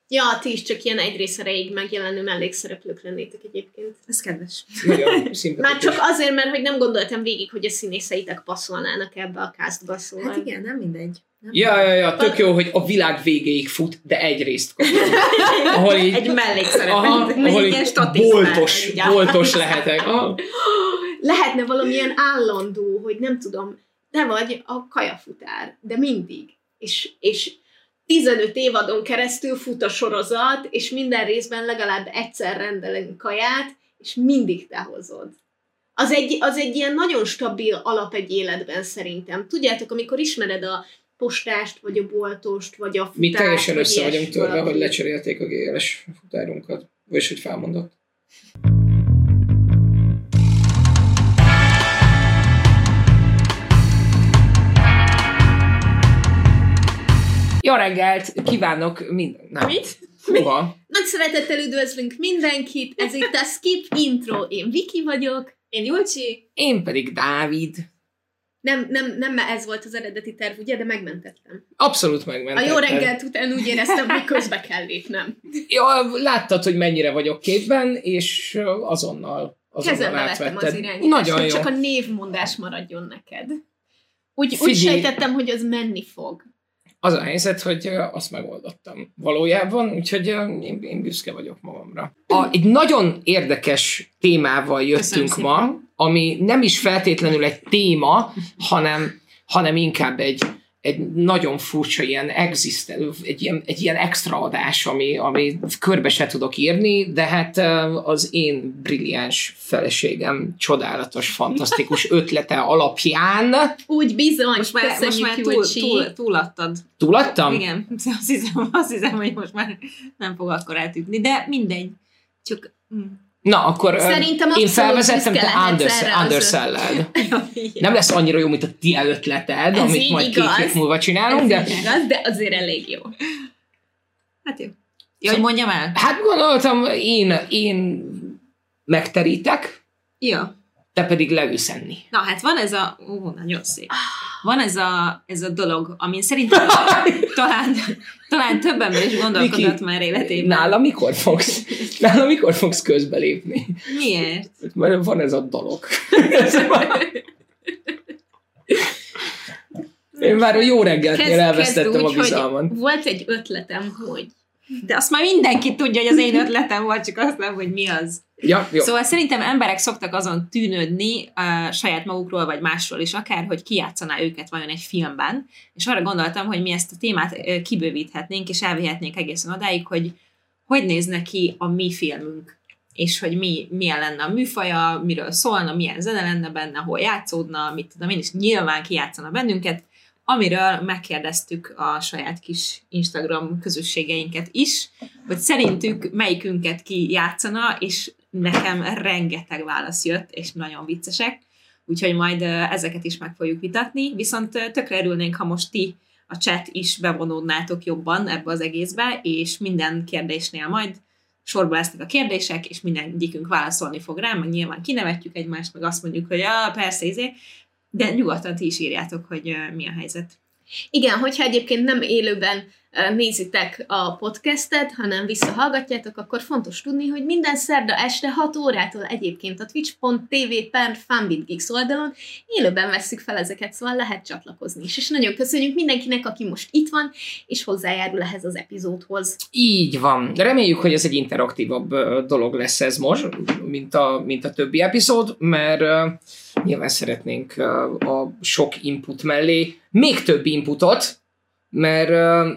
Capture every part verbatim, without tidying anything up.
Ja, ti is csak ilyen egy rész erejéig megjelenő mellékszereplők lennétek egyébként. Ez kedves. Nagyon szimpatikus. Már csak azért, mert hogy nem gondoltam végig, hogy a színészeitek passzolnának ebbe a castba, szóval. Hát igen, nem mindegy. Nem Ja, ja, ja, tök jó, hogy a világ végéig fut, de egy részt kapom. Ahol így, egy mellékszerep. aha, ahol így boltos, boltos lehetek. Aha. Lehetne valamilyen állandó, hogy nem tudom, te vagy a kajafutár, de mindig. És, és tizenöt évadon keresztül fut a sorozat, és minden részben legalább egyszer rendelünk kaját, és mindig te hozod. Az egy, az egy ilyen nagyon stabil alap egy életben szerintem. Tudjátok, amikor ismered a postást, vagy a boltost, vagy a futárt, mi teljesen össze vagy vagyunk törve, valaki. hogy lecserélték a gé el-es futárunkat. Vagyis, hogy felmondott. Jó reggelt kívánok minden... Nem. Mit? Hova? Nagy szeretettel üdvözlünk mindenkit, ez itt a Skip Intro. Én Viki vagyok. Én Julcsi. Én pedig Dávid. Nem, nem, nem ez volt az eredeti terv, ugye, de megmentettem. Abszolút A megmentettem. jó reggelt után úgy éreztem, hogy közbe kell lépnem. Ja, láttad, hogy mennyire vagyok képben, és azonnal, azonnal Kezembe vettem átvetted. az irányítást, Nagyon hogy jó. csak a névmondás maradjon neked. Úgy, úgy Figyelj. sejtettem, hogy az menni fog. Az a helyzet, hogy azt megoldottam valójában, úgyhogy én, én büszke vagyok magamra. A, egy nagyon érdekes témával jöttünk ma, ami nem is feltétlenül egy téma, hanem, hanem inkább egy, egy nagyon furcsa ilyen existelő, egy ilyen, egy ilyen extra adás, ami, ami körbe se tudok írni, de hát az én brilliáns feleségem csodálatos, fantasztikus ötlete alapján. Úgy bizony, Most már, most már túl, túl, túladtad. Túladtam? Igen, azt hiszem, azt hiszem, hogy most már nem fog akkor átütni, de mindegy. Csak... Mm. Na, akkor Szerintem én felvezettem, büszke te lehetsz erre az undersell-led. Nem lesz annyira jó, mint a ti ötleted, Ez amit így majd két igaz. hét múlva csinálunk, Ez de... így igaz, de azért elég jó. Hát jó. Jó, hogy mondjam el? Hát gondoltam, én, én megterítek, Jó. te pedig leülsz enni. Na, hát van ez a... Ó, nagyon szép. Van ez a, ez a dolog, amin szerintem talán, talán több ember is gondolkodott Viki, már életében. Nála mikor fogsz? Nála mikor fogsz közbelépni? Miért? Mert van ez a dolog. Én már a jó reggeltnél elvesztettem a bizalmat. Volt egy ötletem, hogy De azt már mindenki tudja, hogy az én ötletem volt, csak azt nem, hogy mi az. Ja, jó. Szóval szerintem emberek szoktak azon tűnődni uh, saját magukról, vagy másról is akár, hogy ki játszaná őket vajon egy filmben, és arra gondoltam, hogy mi ezt a témát uh, kibővíthetnénk, és elvihetnénk egészen odáig, hogy hogy néz neki a mi filmünk, és hogy mi, milyen lenne a műfaja, miről szólna, milyen zene lenne benne, hol játszódna, mit tudom én, és nyilván kijátszana bennünket, amiről megkérdeztük a saját kis Instagram közösségeinket is, hogy szerintük melyikünket ki játszana, és nekem rengeteg válasz jött, és nagyon viccesek, úgyhogy majd ezeket is meg fogjuk vitatni, viszont tökre örülnénk, ha most ti a chat is bevonódnátok jobban ebbe az egészbe, és minden kérdésnél majd sorba lesznek a kérdések, és mindegyikünk válaszolni fog rá, meg nyilván kinevetjük egymást, meg azt mondjuk, hogy ja, persze, izé, de nyugodtan ti is írjátok, hogy uh, mi a helyzet. igen, hogyha egyébként nem élőben uh, nézitek a podcastet, hanem visszahallgatjátok, akkor fontos tudni, hogy minden szerda este hat órától egyébként a twitch pont tv per funbitgeeks oldalon élőben vesszük fel ezeket, szóval lehet csatlakozni is. És nagyon köszönjük mindenkinek, aki most itt van, és hozzájárul ehhez az epizódhoz. Így van. Reméljük, hogy ez egy interaktívabb ö, dolog lesz ez most, mint a, mint a többi epizód, mert ö, nyilván szeretnénk ö, a sok input mellé még több inputot, mert ö,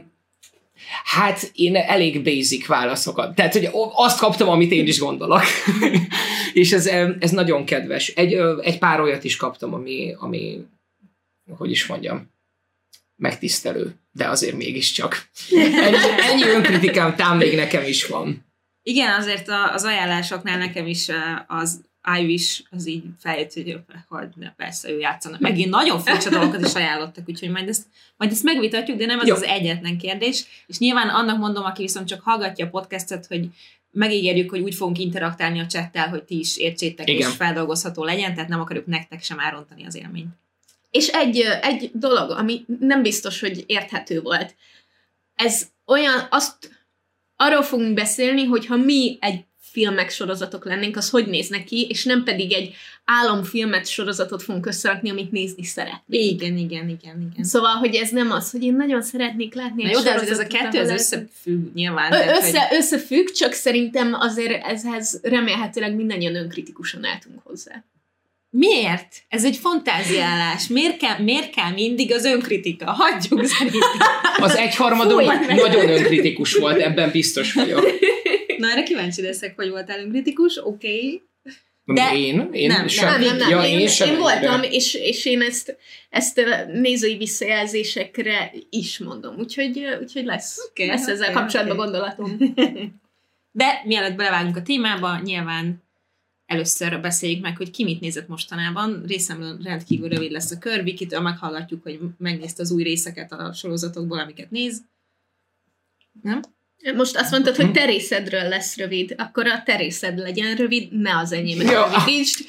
hát én elég basic válaszokat. Tehát, hogy azt kaptam, amit én is gondolok. És ez, ez nagyon kedves. Egy, ö, egy pár olyat is kaptam, ami, ami hogy is mondjam, megtisztelő, de azért mégiscsak. Ennyi, ennyi önkritikám tám még nekem is van. Igen, azért az ajánlásoknál nekem is az I wish az így feljött, hogy, hogy ne, persze ő játszana. Megint nagyon furcsa dolgokat is ajánlottak, úgyhogy majd ezt, majd ezt megvitatjuk, de nem ez Jó. az egyetlen kérdés. És nyilván annak mondom, aki viszont csak hallgatja a podcastet, hogy megígérjük, hogy úgy fogunk interaktálni a chattel, hogy ti is értsétek, Igen. és feldolgozható legyen, tehát nem akarjuk nektek sem elrontani az élményt. És egy, egy dolog, ami nem biztos, hogy érthető volt. Ez olyan, azt arról fogunk beszélni, hogy ha mi egy filmek, sorozatok lennénk, az hogy néznek ki, és nem pedig egy álomfilmet, sorozatot fogunk összerakni, amit nézni szeretnénk. Igen, igen, igen, igen. Szóval, hogy ez nem az, hogy én nagyon szeretnék látni Na egy jó, de ez a sorozatot, kettő, ez ahol összefügg nyilván. Ö- tehát, össze, hogy... összefügg, csak szerintem azért ezhez remélhetőleg mindannyian önkritikusan álltunk hozzá. Miért? Ez egy fantáziálás. Miért kell, miért kell mindig az önkritika? Hagyjuk szerintem. Az egyharmadunk nagyon önkritikus volt, ebben biztos vagyok. Na, erre kíváncsi leszek, hogy voltál önkritikus, oké. Okay. De én? Én nem, sem. Nem, nem, nem. Ja, én, én, sem én voltam, és, és én ezt, ezt nézői visszajelzésekre is mondom. Úgyhogy, úgyhogy lesz, okay, lesz ezzel okay, kapcsolatban okay. gondolatom. De mielőtt belevágunk a témába, nyilván először beszéljük meg, hogy ki mit nézett mostanában. Részemről rendkívül rövid lesz a kör. Vikitől meghallgatjuk, hogy megnézte az új részeket a sorozatokból, amiket néz. Nem? Most azt mondtad, hogy te részedről lesz rövid, akkor a te részed legyen rövid, ne az enyémet Ja. rövidítsd.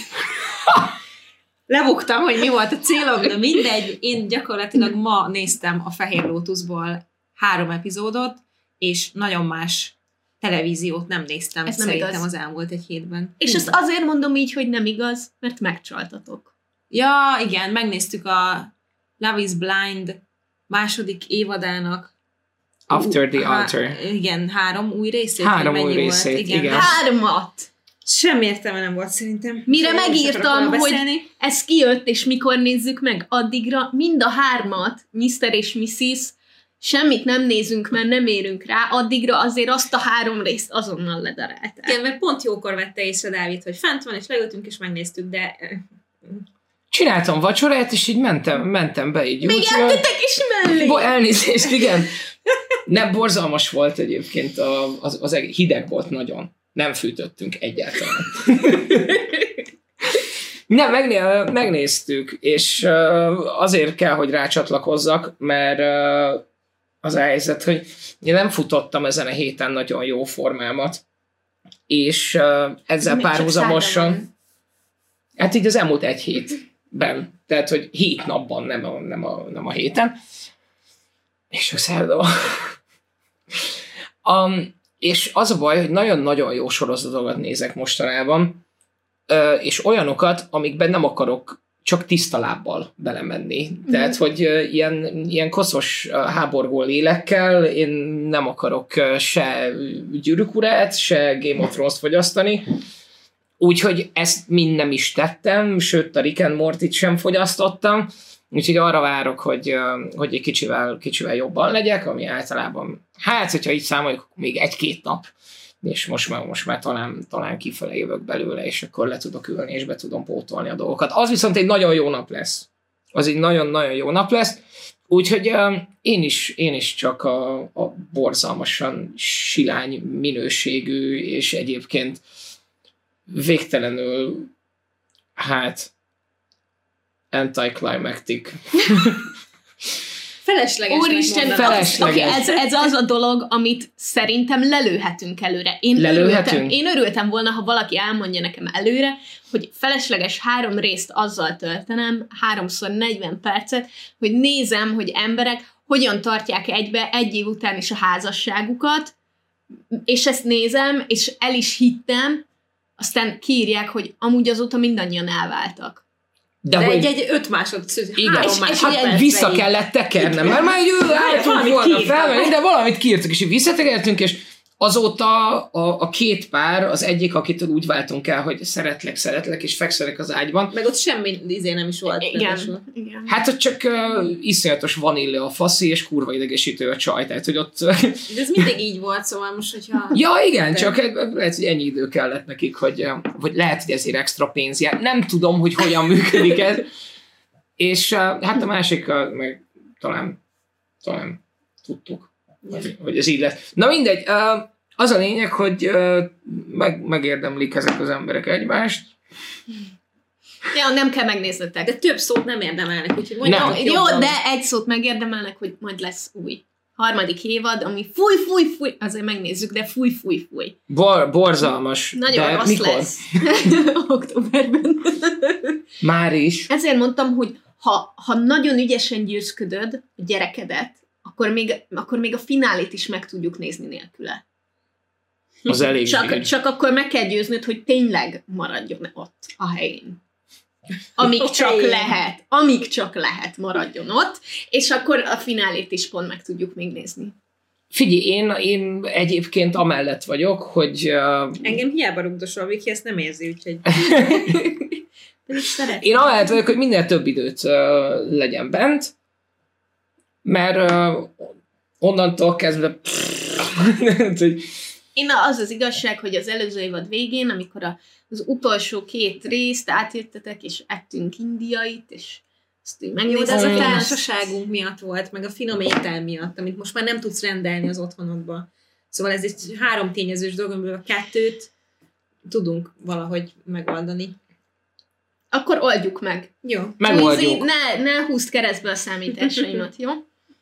Lebuktam, hogy mi volt a célom, de mindegy. Én gyakorlatilag ma néztem a Fehér Lótuszból három epizódot, és nagyon más televíziót nem néztem Ez nem szerintem igaz. az elmúlt egy hétben. És ezt azért mondom így, hogy nem igaz, mert megcsaltatok. Ja, igen, megnéztük a Love is Blind második évadának. After the Há- Altar. Igen, három új részét. Három vagy új mennyi részét, volt? igen. Hármat! Semmi értelme nem volt szerintem. Mire Szóval nem is akarok megírtam, róla hogy beszélni. ez kijött, és mikor nézzük meg, addigra mind a hármat, miszter és missis, semmit nem nézünk, mert nem érünk rá, addigra azért azt a három részt azonnal ledarálták. Igen, mert pont jókor vette észre Dávid, hogy fent van, és leültünk, és megnéztük, de... Csináltam vacsorát, és így mentem, mentem be így. Még YouTube-ra. eltetek is mellé! Bo- elnézést, igen. Nem, borzalmas volt egyébként, a, az, az eg- hideg volt nagyon. Nem fűtöttünk egyáltalán. Nem, megné- megnéztük, és uh, azért kell, hogy rácsatlakozzak, mert uh, az a helyzet, hogy én nem futottam ezen a héten nagyon jó formámat, és uh, ezzel Még csak párhuzamosan, szádban. hát így az elmúlt egy hétben, tehát, hogy hét napban, nem a, nem a, nem a héten, és a szerda. um, és az a baj, hogy nagyon-nagyon jó sorozatokat nézek mostanában, és olyanokat, amikben nem akarok csak tiszta lábbal belemenni. Mm. Tehát, hogy ilyen, ilyen koszos háborgó lélekkel én nem akarok se Gyűrűk urát, se Game of Thrones fogyasztani. Úgyhogy ezt mind nem is tettem, sőt a Rick and Morty-t sem fogyasztottam. Úgyhogy arra várok, hogy, hogy egy kicsivel, kicsivel jobban legyek, ami általában, hát, hogyha így számoljuk, még egy-két nap, és most már, most már talán, talán kifele jövök belőle, és akkor le tudok ülni, és be tudom pótolni a dolgokat. Az viszont egy nagyon jó nap lesz. Az egy nagyon-nagyon jó nap lesz. Úgyhogy uh, én, is, én is csak a, a borzalmasan silány minőségű, és egyébként végtelenül, hát, anticlimactic. Felesleges Úristen, megmondani. felesleges. Okay, ez, ez az a dolog, amit szerintem lelőhetünk előre. Én Lelőhetünk? örültem, én örültem volna, ha valaki elmondja nekem előre, hogy felesleges három részt azzal töltenem, háromszor negyven percet, hogy nézem, hogy emberek hogyan tartják egybe egy év után is a házasságukat, és ezt nézem, és el is hittem, aztán kiírják, hogy amúgy azóta mindannyian elváltak. De, De hogy egy, egy öt másodperc, igen, három és- és másodpercre ugye vissza így. kellett tekernem, mert már így álltunk valamit volna kiírtam. fel, de valamit kiírtuk, és így visszatekertünk, és azóta a, a két pár, az egyik, akitől úgy váltunk el, hogy szeretlek, szeretlek, és fekszelek az ágyban. Meg ott semmi izé nem is volt. ráadásul. Igen, igen. Hát ott csak uh, iszonyatos vanília a faszi, és kurva idegesítő a csaj, tehát hogy ott... De ez mindig így volt, szóval most, hogyha... ja, igen, csak lehet, hogy ennyi idő kellett nekik, hogy, uh, vagy lehet, hogy ezért extra pénz jár. Nem tudom, hogy hogyan működik ez. És uh, hát a másik, uh, meg talán, talán tudtuk, hogy, hogy ez így lesz. Na mindegy, uh, az a lényeg, hogy uh, meg, megérdemlik ezek az emberek egymást. Ja, nem kell megnéznetek. De több szót nem érdemelnek, úgyhogy mondjam, Nem. hogy Jó, jobban. de egy szót megérdemelnek, hogy majd lesz új. Harmadik évad, ami fúj, fúj, fúj, azért megnézzük, de fúj, fúj, fúj. Bor, borzalmas. Nagyon de rossz mikor? lesz. Októberben. Már is. Ezért mondtam, hogy ha, ha nagyon ügyesen győzködöd a gyerekedet, akkor még, akkor még a finálét is meg tudjuk nézni nélküle. Az elég csak, csak akkor meg kell győznöd, hogy tényleg maradjon ott a helyén. Amíg csak lehet. Amíg csak lehet maradjon ott, és akkor a finálét is pont meg tudjuk még nézni. Figyelj, én, én egyébként amellett vagyok, hogy... Uh, Engem hiába rugdosol, Viki ezt nem érzi, úgyhogy... Én amellett vagyok, hogy minél több időt uh, legyen bent, mert uh, onnantól kezdve... Én az az igazság, hogy az előző évad végén, amikor a, az utolsó két részt átjöttetek, és ettünk indiait, és azt így megnéztem. Jó, de ez a társaságunk miatt volt, meg a finom étel miatt, amit most már nem tudsz rendelni az otthonodba. Szóval ez egy három tényezős dolog, amiből a kettőt tudunk valahogy megoldani. Akkor oldjuk meg. Jó. Megoldjuk. Ne, ne húzd keresztbe a számításaimat, jó?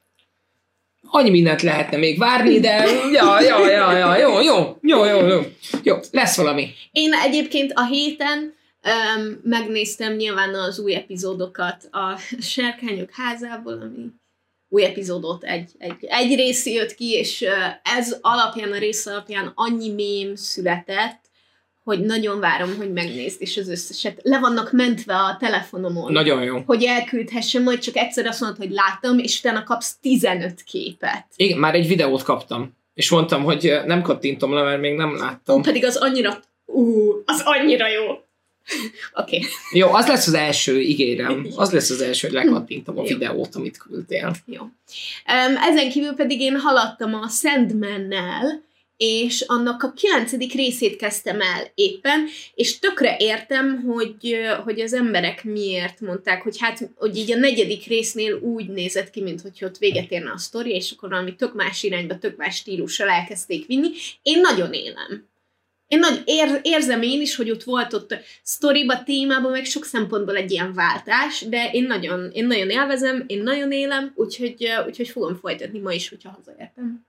Annyi mindent lehetne még várni, de ja, ja, ja, ja, jó, jó, jó, jó, jó, jó, lesz valami. Én egyébként a héten um, megnéztem nyilván az új epizódokat a Sárkányok házából, ami új epizódot egy, egy, egy rész jött ki, és uh, ez alapján, a rész alapján annyi mém született, hogy nagyon várom, hogy megnézd, és az összeset le vannak mentve a telefonomon. Nagyon jó. Hogy elküldhessem, majd csak egyszer azt mondod, hogy láttam, és utána kapsz tizenöt képet. Igen, már egy videót kaptam, és mondtam, hogy nem kattintom le, mert még nem láttam. Ó, pedig az annyira, ú, az annyira jó. Oké. Okay. Jó, az lesz az első, ígérem. Az lesz az első, hogy lekattintom a videót, amit küldtél. Jó. Um, ezen kívül pedig én haladtam a Sandman-nel, és annak a kilencedik részét kezdtem el éppen, és tökre értem, hogy, hogy az emberek miért mondták, hogy hát, hogy így a negyedik résznél úgy nézett ki, mint hogy ott véget érne a sztori, és akkor valami tök más irányba, tök más stílussal elkezdték vinni. Én nagyon élem. Én nagy, ér, érzem én is, hogy ott volt ott a sztoriba, témában, meg sok szempontból egy ilyen váltás, de én nagyon, én nagyon élvezem, én nagyon élem, úgyhogy, úgyhogy fogom folytatni ma is, hogyha hazaértem.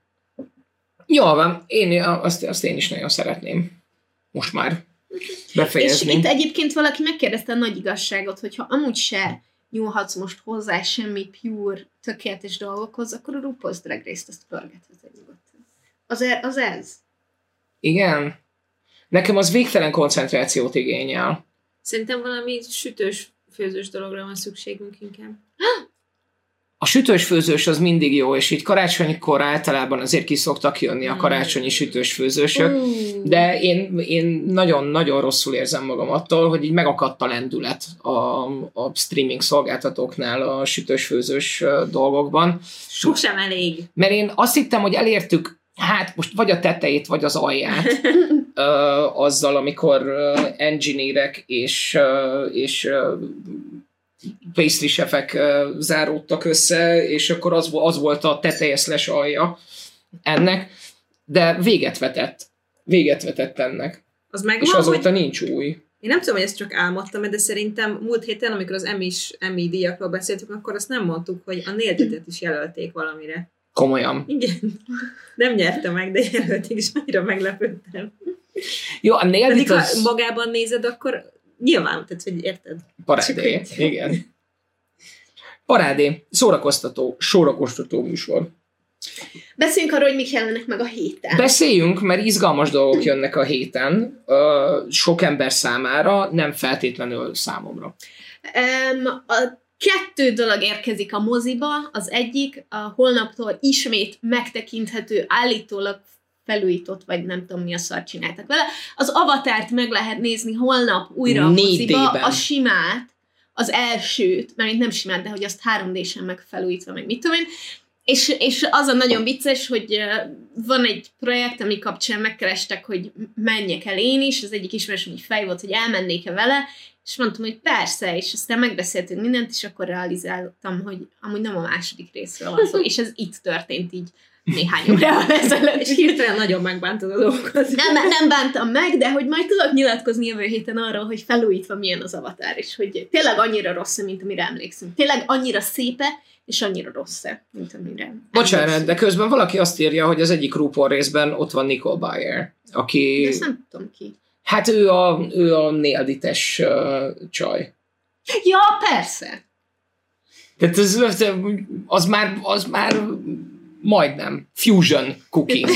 Jól van, én azt, azt én is nagyon szeretném most már befejezni. És itt egyébként valaki megkérdezte a nagy igazságot, hogyha amúgy se nyúlhatsz most hozzá semmi pure, tökéletes dolgokhoz, akkor a RuPaul's Drag Race-t azt pörgetve nyugodtan. Az, e, az ez. Igen. Nekem az végtelen koncentrációt igényel. Szerintem valami sütős, főzős dologra van szükségünk inkább. A sütős főzős az mindig jó, és így karácsonykor általában azért ki szoktak jönni a karácsonyi sütős főzősök, de én, én nagyon-nagyon rosszul érzem magam attól, hogy így megakadt a lendület a, a streaming szolgáltatóknál a sütős főzős dolgokban. Sosem elég. Mert én azt hittem, hogy elértük, hát most vagy a tetejét, vagy az alját ö, azzal, amikor ö, engineerek és, ö, és ö, pastry chefek uh, záródtak össze, és akkor az, az volt a teteje slash alja ennek, de véget vetett. Véget vetett ennek. Az megvan, és azóta hogy... nincs új. Én nem tudom, hogy ezt csak álmodtam, de szerintem múlt héten, amikor az Emmy-s Emmy díjakról beszéltük, akkor azt nem mondtuk, hogy a Nailed-et is jelölték valamire. Komolyan. Igen. Nem nyerte meg, de jelölték, és annyira meglepődtem. Jó, a Nailed-it az... az... ha magában nézed, akkor nyilván, tehát, hogy érted. Parádé, igen. Parádé, szórakoztató, szórakoztató műsor. Beszéljünk arról, hogy mik jelennek meg a héten. Beszéljünk, mert izgalmas dolgok jönnek a héten, sok ember számára, nem feltétlenül számomra. Um, a kettő dolog érkezik a moziba, az egyik a holnaptól ismét megtekinthető, állítólag felújított, vagy nem tudom mi a szar csináltak vele. Az Avatárt meg lehet nézni holnap újra a moziba, a simát, az elsőt, mert nem simát, de hogy azt három dé-sen meg felújítva, meg mit tudom én. És, és az a nagyon vicces, hogy van egy projekt, ami kapcsán megkerestek, hogy menjek el én is, az egyik ismerősöm így fej volt, hogy elmennék-e vele, és mondtam, hogy persze, és aztán megbeszéltünk mindent, és akkor realizáltam, hogy amúgy nem a második részről van szó, és ez itt történt így néhány órával ezelőtt. És hirtelen nagyon megbántad a dolgokat. Nem, nem bántam meg, de hogy majd tudok nyilatkozni jövő héten arról, hogy felújítva milyen az Avatar, és hogy tényleg annyira rossz, mint amire emlékszem. Tényleg annyira szépe, és annyira rossz, mint amire Bocsánat, de közben valaki azt írja, hogy az egyik RuPaul részben ott van Nicole Byer, aki... De ezt nem tudom ki. Hát ő a, ő a Nailed-it-es uh, csaj. Ja, persze. Tehát az, az, már, az már majdnem fusion cooking.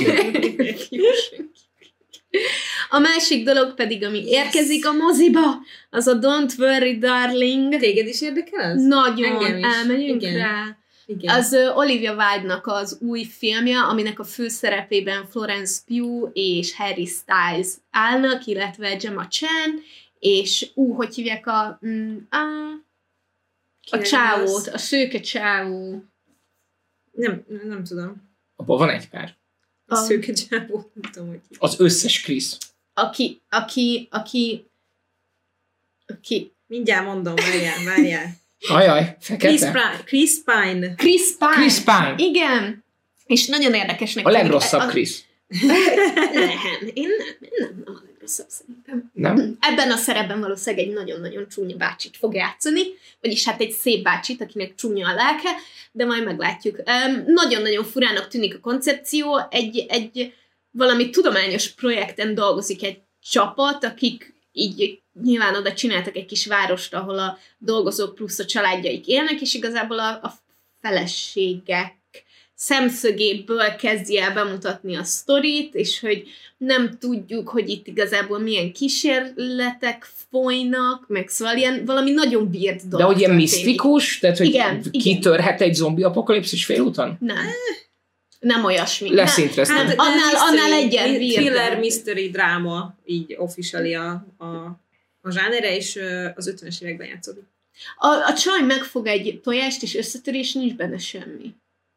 A másik dolog pedig, ami érkezik a moziba, az a Don't Worry Darling. Téged is érdekel az? Nagyon, elmegyünk Igen. rá. Igen. Az uh, Olivia Wilde-nak az új filmje, aminek a főszerepében Florence Pugh és Harry Styles állnak, illetve Gemma Chan, és ú, hogy hívják a... Mm, a, a csávót, a szőke csávó. Nem, nem tudom. Abban van egy pár. A szőke csávó, nem tudom, hogy... Az összes Chris. Aki, aki, aki, aki... Mindjárt mondom, várjál, várjál. Ajaj, Chris fekete. Pine. Chris Pine. Chris Pine. Chris Pine. Igen. És nagyon érdekesnek A legrosszabb Chris. Nem, én nem, én nem, nem a legrosszabb szerintem. Nem? Ebben a szerepben valószínűleg egy nagyon-nagyon csúnya bácsit fog játszani, vagyis hát egy szép bácsit, akinek csúnya a lelke, de majd meglátjuk. Um, nagyon-nagyon furának tűnik a koncepció, egy, egy valami tudományos projekten dolgozik egy csapat, akik így nyilván oda csináltak egy kis várost, ahol a dolgozók plusz a családjaik élnek, és igazából a, a feleségek szemszögéből kezdi el bemutatni a sztorit, és hogy nem tudjuk, hogy itt igazából milyen kísérletek folynak, meg szóval ilyen valami nagyon weird dolog. De hogy ilyen történik. misztikus? Tehát, hogy Igen, kitörhet egy zombi apokalipszis félúton? Nem. Nem olyasmi. Lesz Nem. interesztő. Hát, annál, annál egyen weird. Thriller, mystery, dráma, így officially a, a, a zsánere, és az ötvenes években játszódik. A, a csaj megfog egy tojást, és összetörés, nincs benne semmi.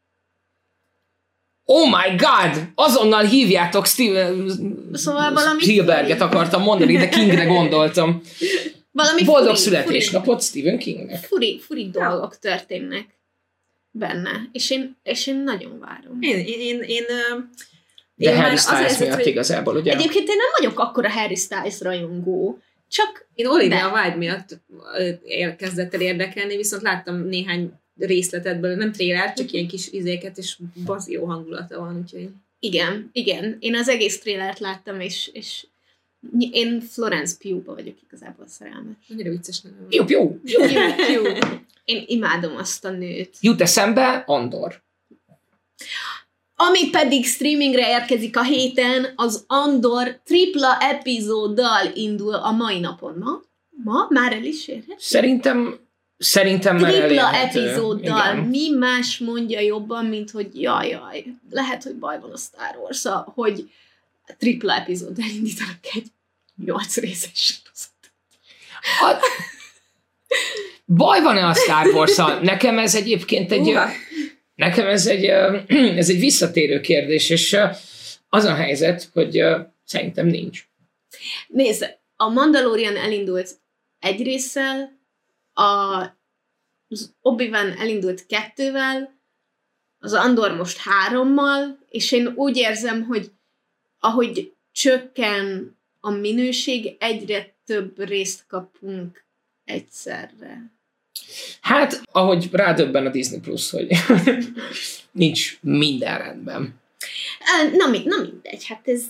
Oh my god! Azonnal hívjátok Steven... Szóval valami... Spielberget akartam mondani, de Kingre gondoltam. Valami Boldog furi, születésnapot Stephen Kingnek. Furi, furi dolgok történnek benne, és én, és én nagyon várom. Én, én, én, én, De én Harry Styles azért, miatt hogy igazából, ugye? Egyébként én nem vagyok akkora Harry Styles rajongó, csak én Olivia Wilde miatt kezdett el érdekelni, viszont láttam néhány részletet belőle, nem trailer, csak ilyen kis izéket, és bazi jó hangulata van, úgyhogy... igen, igen. Én az egész trailert láttam, és, és én Florence Pugh-ba vagyok igazából szerelmes. Annyira vicces nem van. Jó, jó. Pugh, Pugh. Én imádom azt a nőt. Jut eszembe Andor. Ami pedig streamingre érkezik a héten, az Andor tripla epizóddal indul a mai napon. Ma? Ma? Már el is érhet? Szerintem Szerintem már Tripla elérhető. epizóddal. Igen. Mi más mondja jobban, mint hogy jaj, jaj. Lehet, hogy baj van a Star wars hogy tripla epizóddal indítanak egy nyolc részes sorozatot. A... Baj van-e a Star Wars-szal? Nekem ez egyébként egy... Uh. Nekem ez egy, ez egy visszatérő kérdés, és az a helyzet, hogy szerintem nincs. Nézd, a Mandalorian elindult egy résszel, a, az Obi-Wan elindult kettővel, az Andor most hárommal, és én úgy érzem, hogy ahogy csökken a minőség, egyre több részt kapunk egyszerre. Hát, ahogy rádöbben a Disney Plus, hogy nincs minden rendben. Na, na mindegy, hát ez...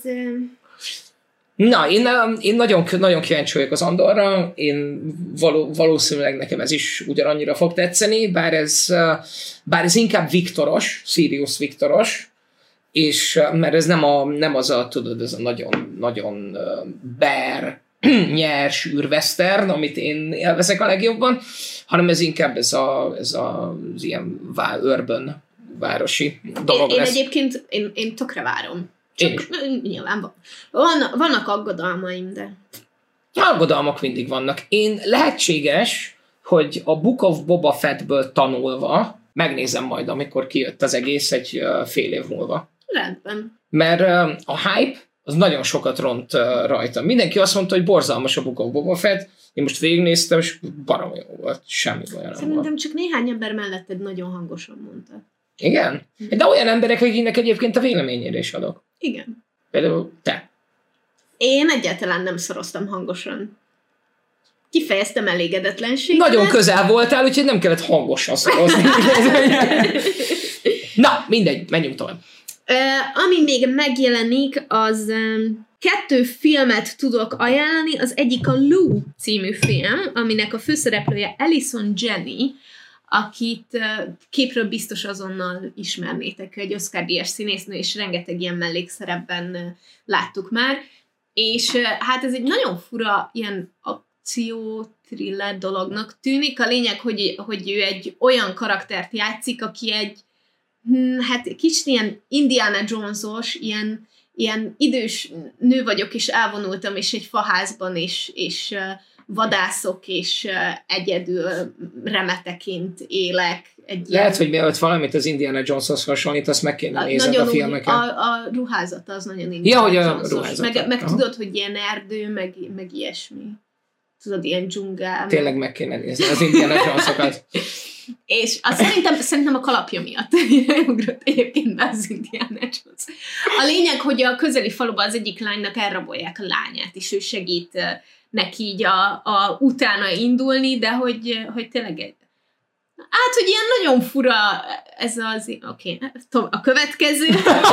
Na, én, én nagyon, nagyon kíváncsi vagyok az Andorra, én való, valószínűleg nekem ez is ugyanannyira fog tetszeni, bár ez, bár ez inkább Viktoros, Sirius Viktoros, és mert ez nem, a, nem az a, tudod, ez a nagyon, nagyon bear, nyers űrwestern, amit én élvezek a legjobban, hanem ez inkább ez, a, ez a, az ilyen vá, urban, városi dolog én, én lesz. egyébként, én, én tökre várom. Csak nyilván van. van. Vannak aggodalmaim, de... Aggodalmak mindig vannak. Én lehetséges, hogy a Book of Boba Fettből tanulva megnézem majd, amikor kijött az egész egy fél év múlva. Rendben. Mert a hype az nagyon sokat ront rajta. Mindenki azt mondta, hogy borzalmas a Book of Boba Fett. Én most végignéztem, és baromi jó volt. Semmi baj nem volt. Szerintem csak néhány ember melletted nagyon hangosan mondta. Igen? De olyan emberek, akiknek egyébként a véleményére is adok. Igen. Például te. Én egyáltalán nem szoroztam hangosan. Kifejeztem elégedetlenséget. Nagyon közel voltál, úgyhogy nem kellett hangosan szorozni. Na, mindegy, menjünk tovább. Uh, ami még megjelenik, az um, kettő filmet tudok ajánlani. Az egyik a Lou című film, aminek a főszereplője Allison Janney, akit képről biztos azonnal ismernétek, egy Oscar-díjas színésznő, és rengeteg ilyen mellékszerepben láttuk már, és hát ez egy nagyon fura ilyen akció thriller dolognak tűnik. A lényeg, hogy, hogy ő egy olyan karaktert játszik, aki egy hát kicsit ilyen Indiana Jones-os, ilyen, ilyen idős nő vagyok, és elvonultam, és egy faházban, és, és vadászok, és egyedül remeteként élek. Egy Lehet, ilyen... hogy mielőtt valamit az Indiana Jones-hoz hasonlít, azt meg kéne nézned a filmeket. A, a ruházata az nagyon Indiana Ja, hogy a Jones-os. ruházata. Meg, meg Aha. tudod, hogy ilyen erdő, meg, meg ilyesmi. Tudod, ilyen dzsungel. Tényleg meg kéne nézni az Indiana Jones-okat. És azt szerintem, szerintem a kalapja miatt ugrott egyébként be az Indiana Jones. A lényeg, hogy a közeli faluban az egyik lánynak elrabolják a lányát, és ő segít neki így a, a utána indulni, de hogy, hogy tényleg egy... Hát, hogy ilyen nagyon fura ez az... Oké, okay, a következő.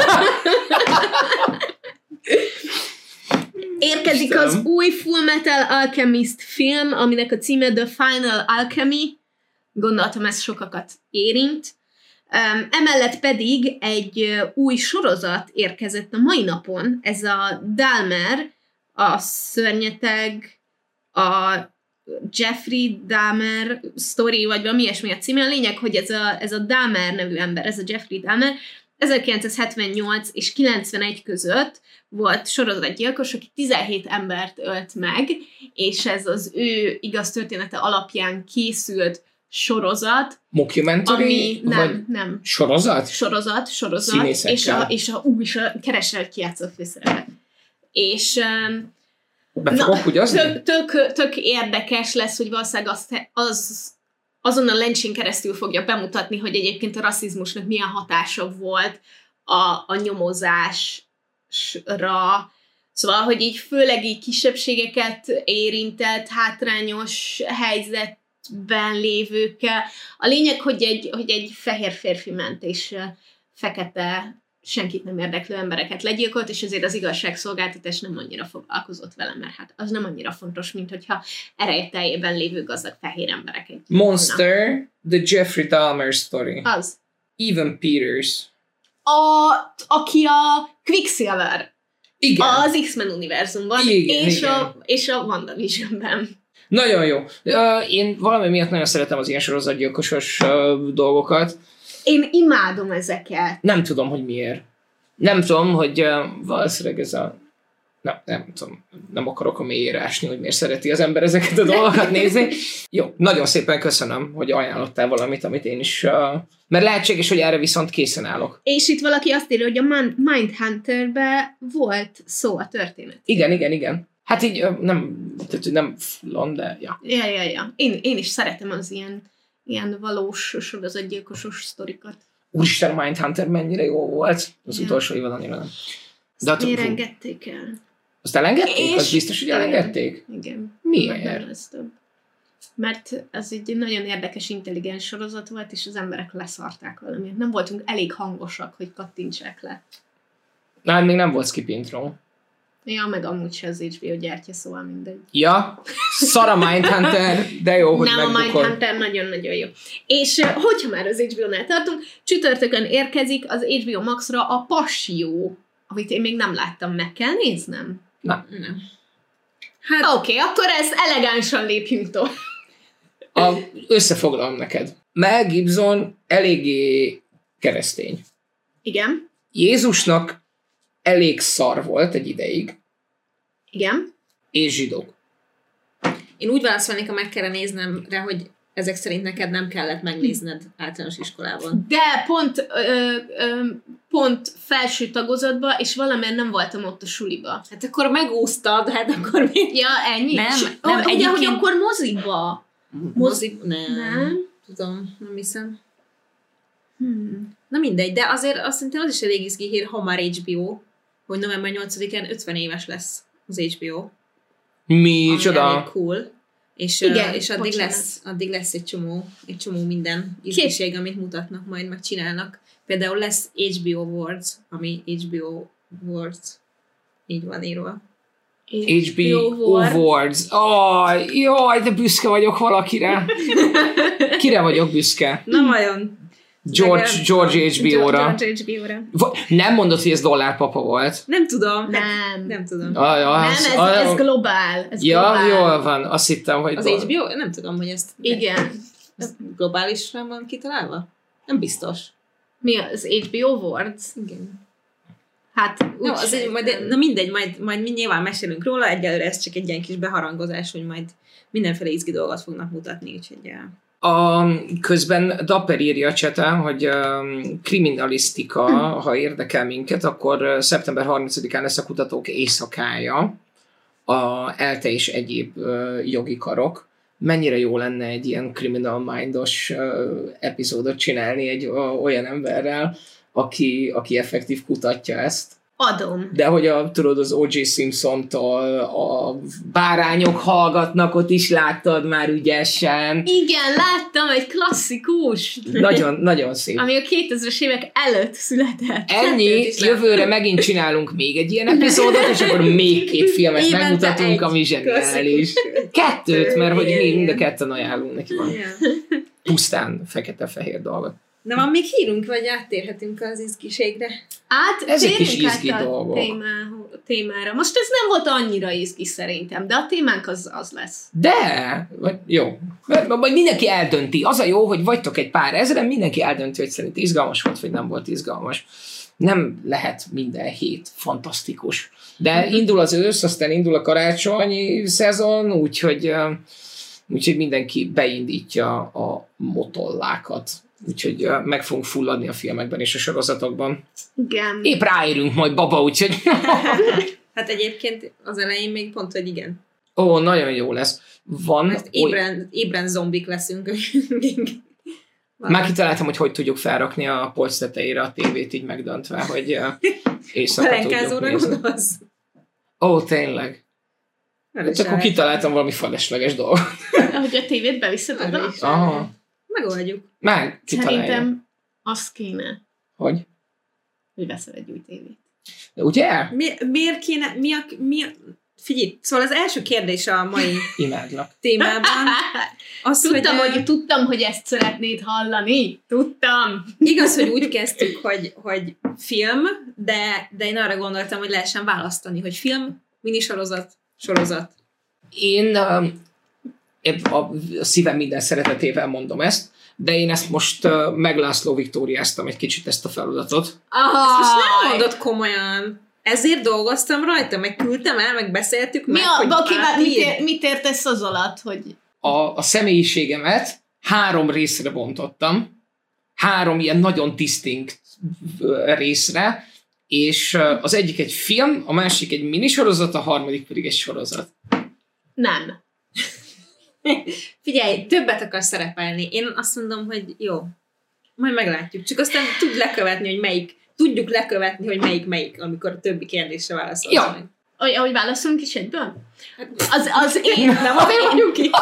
Érkezik Istenem. az új Full Metal Alchemist film, aminek a címe The Final Alchemy. Gondoltam, ez sokakat érint. Um, emellett pedig egy uh, új sorozat érkezett a mai napon, ez a Dahmer, a szörnyeteg, a Jeffrey Dahmer sztori, vagy valami ilyesmi a címe. A lényeg, hogy ez a, ez a Dahmer nevű ember, ez a Jeffrey Dahmer, ezerkilencszázhetvennyolc és kilencvenegy között volt sorozatgyilkos, aki tizenhét embert ölt meg, és ez az ő igaz története alapján készült sorozat, Mockumentary? ami nem, Vagy nem. sorozat? Sorozat, sorozat, Színészekkel. és a, és a, ú, és a keresel kijátszott főszerepet. És um, Be fogok ugyazni? tök, tök, tök érdekes lesz, hogy valószínűleg azt, az, azon a lencsén keresztül fogja bemutatni, hogy egyébként a rasszizmusnak milyen hatása volt a, a nyomozásra. Szóval, hogy így főleg így kisebbségeket érintett, hátrányos helyzetben lévőkkel. A lényeg, hogy egy, hogy egy fehér férfi ment, és fekete, senkit nem érdeklő embereket legyilkolt, és ezért az igazságszolgáltatás nem annyira foglalkozott vele, mert hát az nem annyira fontos, mint hogyha erejeteljében lévő gazdag fehér emberek egy Monster, The Jeffrey Dahmer Story. Az. Evan Peters. A, aki a Quicksilver. Igen. Az X-Men univerzumban, Igen, és, igen. A, és a WandaVisionben. Nagyon jó. Uh, én valami miatt nagyon szeretem az ilyen sorozatgyilkosos uh, dolgokat. Én imádom ezeket. Nem tudom, hogy miért. Nem tudom, hogy uh, valószínűleg ez a... Nem, nem tudom, nem akarok a mélyére ásni, hogy miért szereti az ember ezeket a dolgokat nézni. Jó, nagyon szépen köszönöm, hogy ajánlottál valamit, amit én is... Uh, mert lehetséges, hogy erre viszont készen állok. És itt valaki azt írja, hogy a Mindhunterbe volt szó a történet. Igen, igen, igen. Hát így uh, nem, tehát nem fullon, de ja. Ja, ja, ja. Én, én is szeretem az ilyen, ilyen valós sorozatgyilkosos sztorikat. Úristen, Mindhunter mennyire jó volt. Az Ja. utolsó évad annyira nem. De hát- miért engedték el? Azt elengedték? És- Az biztos, hogy elengedték? Igen. Miért? Nem lesz több. Mert ez egy nagyon érdekes, intelligens sorozat volt, és az emberek leszarták valamit. Nem voltunk elég hangosak, hogy kattintsák le. Na, hát még nem volt skip intro. Ja, meg amúgy se az há bé o gyártya, szóval mindegy. Ja, szar Mindhunter, de jó, hogy Nem, a megbukod. Mindhunter nagyon-nagyon jó. És eh, hogyha már az há bé o-nál tartunk, csütörtökön érkezik az há bé o Max-ra a Passió, amit én még nem láttam, meg kell néznem. Na, Nem. Hát oké, okay, akkor ezt elegánsan lépjünk tovább. a, összefoglalom neked. Mel Gibson eléggé keresztény. Igen, Jézusnak elég szar volt egy ideig, igen. és zsidók. Én úgy válaszolnék, ha meg kellene néznem rá, hogy ezek szerint neked nem kellett megnézned általános iskolában. De pont, ö, ö, pont felső tagozatba, és valamiért nem voltam ott a suliba. Hát akkor megúsztad, hát akkor még... Ja, ennyi? Nem, S- nem, Ó, ugye, egyébként- hogy akkor moziba. Mozi... Nem. Nem? Tudom, nem hiszem. Hmm. Na mindegy, de azért azt szerintem az is elég izgi hír, ha már há bé o, hogy november nyolcadikán ötven éves lesz az há bé o. Ami Micsoda? elég cool. És, Igen, uh, és addig, bocsánat. lesz, addig lesz egy csomó, egy csomó minden izgiség, amit mutatnak, majd megcsinálnak. Például lesz há bé o Awards, ami há bé o Awards, így van írva. há bé o Awards. Oh, jaj, de büszke vagyok valakire. Kire vagyok büszke? Na vajon? George, George há bé ó-ra. George há bé ó-ra. Nem mondod, hogy ez dollárpapa volt? Nem tudom. Nem. Nem tudom. Ah, ja, Nem, az, ez, ah, ez globál. Ez ja, globál. jól van. Azt hittem, hogy... Az há bé ó? Nem tudom, hogy ezt... Igen. Ez globálisra van kitalálva? Nem biztos. Mi az há bé ó Awards? Igen. Hát úgy No, az egy, majd, na mindegy, majd, majd mi nyilván mesélünk róla, egyelőre ez csak egy ilyen kis beharangozás, hogy majd mindenféle izgi dolgot fognak mutatni, úgyhogy... A, közben Dapper írja a cseten, hogy um, kriminalisztika, ha érdekel minket, akkor uh, szeptember harmincadikán lesz a Kutatók Éjszakája, a ELTE és egyéb uh, jogi karok. Mennyire jó lenne egy ilyen Criminal Mindos uh, epizódot csinálni egy uh, olyan emberrel, aki, aki effektív kutatja ezt. Adom. De hogy a, tudod, az o jé Simpsontól a bárányok hallgatnak, ott is láttad már ügyesen. Igen, láttam egy klasszikus. Nagyon, nagyon szép. Ami a kétezres évek előtt született. Ennyi, jövőre megint csinálunk még egy ilyen epizódot, és akkor még két filmet Évente megmutatunk, egy. ami zseniális. Kettőt, mert hogy mi mind a ketten ajánlunk neki van. Pusztán fekete-fehér dolgot. Na van még hírunk, vagy áttérhetünk az izgiségre? Át, Ezek is térjünk át izgi a dolgok. témá, témára. Most ez nem volt annyira izgi szerintem, de a témánk az, az lesz. De, vagy jó. Mert majd mindenki eldönti. Az a jó, hogy vagytok egy pár ezeren, mindenki eldönti, hogy szerint izgalmas volt, vagy nem volt izgalmas. Nem lehet minden hét fantasztikus. De indul az ősz, aztán indul a karácsonyi szezon, úgyhogy, úgyhogy mindenki beindítja a motollákat. Úgyhogy uh, meg fogunk fulladni a filmekben és a sorozatokban. Igen. Épp ráérünk majd, baba, úgyhogy... Hát egyébként az elején még pont, hogy igen. Ó, nagyon jó lesz. Van... Mert ébren, ébren zombik leszünk. Már kitaláltam, hogy hogy tudjuk felrakni a polc tetejére a tévét, így megdöntve, hogy uh, éjszaka tudjuk Pelenkázóra nézni. gondolsz? Ó, tényleg. Hát akkor kitaláltam valami felesleges dolgot. Hogy a tévét beviszed oda? Aha. Megoldjuk. Meg kitalálja. Szerintem az kéne, Hogy? hogy veszel egy új tévét. De ugye? Mi, miért kéne, mi a, mi a, figyelj, szóval az első kérdés a mai Imádlak. témában az, Tudtam, hogy, hogy, tudtam, hogy ezt szeretnéd hallani. Tudtam. igaz, hogy úgy kezdtük, hogy, hogy film, de, de én arra gondoltam, hogy lehessen választani, hogy film, minisorozat, sorozat. Én uh, a szívem minden szeretetével mondom ezt, de én ezt most uh, meglászló Viktóriáztam egy kicsit ezt a feladatot. Ezt most nem mondod komolyan. Ezért dolgoztam rajta, meg küldtem el, meg beszéltük Mi meg, a, hogy Baki, bár mit, írd. ér, mit értesz az alatt, hogy A, a személyiségemet három részre bontottam, három ilyen nagyon distinkt uh, részre, és uh, az egyik egy film, a másik egy minisorozat, a harmadik pedig egy sorozat. nem. Figyelj, többet akarsz szerepelni. Én azt mondom, hogy jó. Majd meglátjuk. Csak aztán tud lekövetni, hogy melyik, tudjuk lekövetni, hogy melyik melyik, amikor a többi kérdésre válaszolsz Ja. meg. Ahogy, ahogy válaszolunk is egyből? Az, az én... Nem azért vagyunk itt.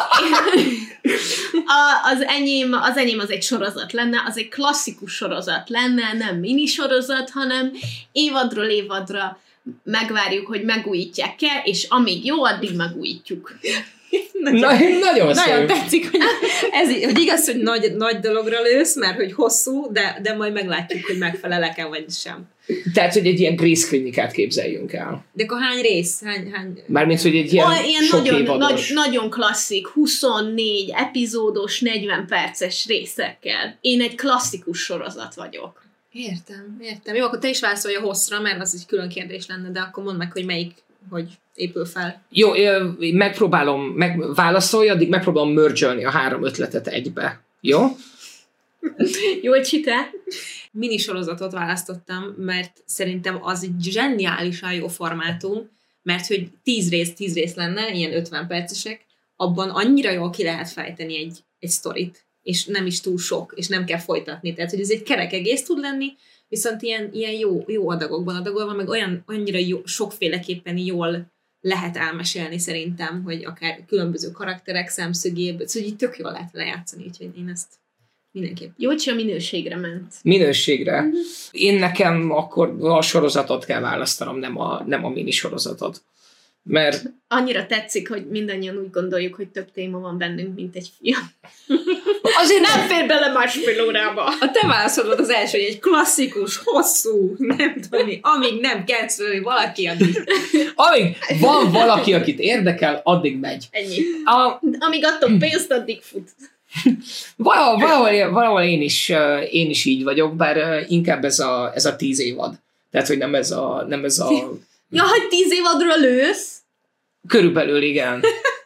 A, az, enyém, az enyém az egy sorozat lenne, az egy klasszikus sorozat lenne, nem minisorozat, hanem évadról évadra megvárjuk, hogy megújítják-e, és amíg jó, addig megújítjuk. Na, nagyon Nagyon szép. tetszik, hogy, ez, hogy igaz, hogy nagy, nagy dologra lősz, mert hogy hosszú, de, de majd meglátjuk, hogy megfelelek-e, vagy sem. Tehát, hogy egy ilyen Grace klinikát képzeljünk el. De akkor hány rész? Hány, hány... Mármint, hogy egy ilyen, Olyan, ilyen sok nagyon, évados. nagy, nagyon klasszik, huszonnégy epizódos, negyven perces részekkel. Én egy klasszikus sorozat vagyok. Értem, értem. Jó, akkor te is válaszolj a hosszra, mert az egy külön kérdés lenne, de akkor mondd meg, hogy melyik, hogy épül fel. Jó, én megpróbálom, meg válaszolj, addig megpróbálom merge-ölni a három ötletet egybe. Jó? Jól csite? Minisorozatot választottam, mert szerintem az egy zseniálisan jó formátum, mert hogy tíz rész, tíz rész lenne, ilyen ötven percesek, abban annyira jól ki lehet fejteni egy, egy sztorit, és nem is túl sok, és nem kell folytatni. Tehát, hogy ez egy kerek egész tud lenni, viszont ilyen, ilyen jó, jó adagokban adagolva, meg olyan, annyira jó, sokféleképpen jól lehet elmesélni szerintem, hogy akár különböző karakterek szemszögéből, szóval így tök jól lehet lejátszani, úgyhogy én ezt mindenképp. Jó, hogy a minőségre ment. Minőségre. Én nekem akkor a sorozatot kell választanom, nem a, nem a minisorozatot. Mert annyira tetszik, hogy mindannyian úgy gondoljuk, hogy több téma van bennünk, mint egy film. azért Nem fér bele másfél órába. A te válaszod volt az első, hogy egy klasszikus, hosszú, nem tudom mi, amíg nem kezdődik valaki, addig. Amíg van valaki, akit érdekel, addig megy. Ennyi. A, Amíg adtok pénzt, addig fut. valahol, valahol, valahol én, is, uh, én is így vagyok, bár uh, inkább ez a, ez a tíz évad. Tehát, hogy nem ez a... Nem ez a Ja, hogy tíz évadra lősz, körülbelül igen.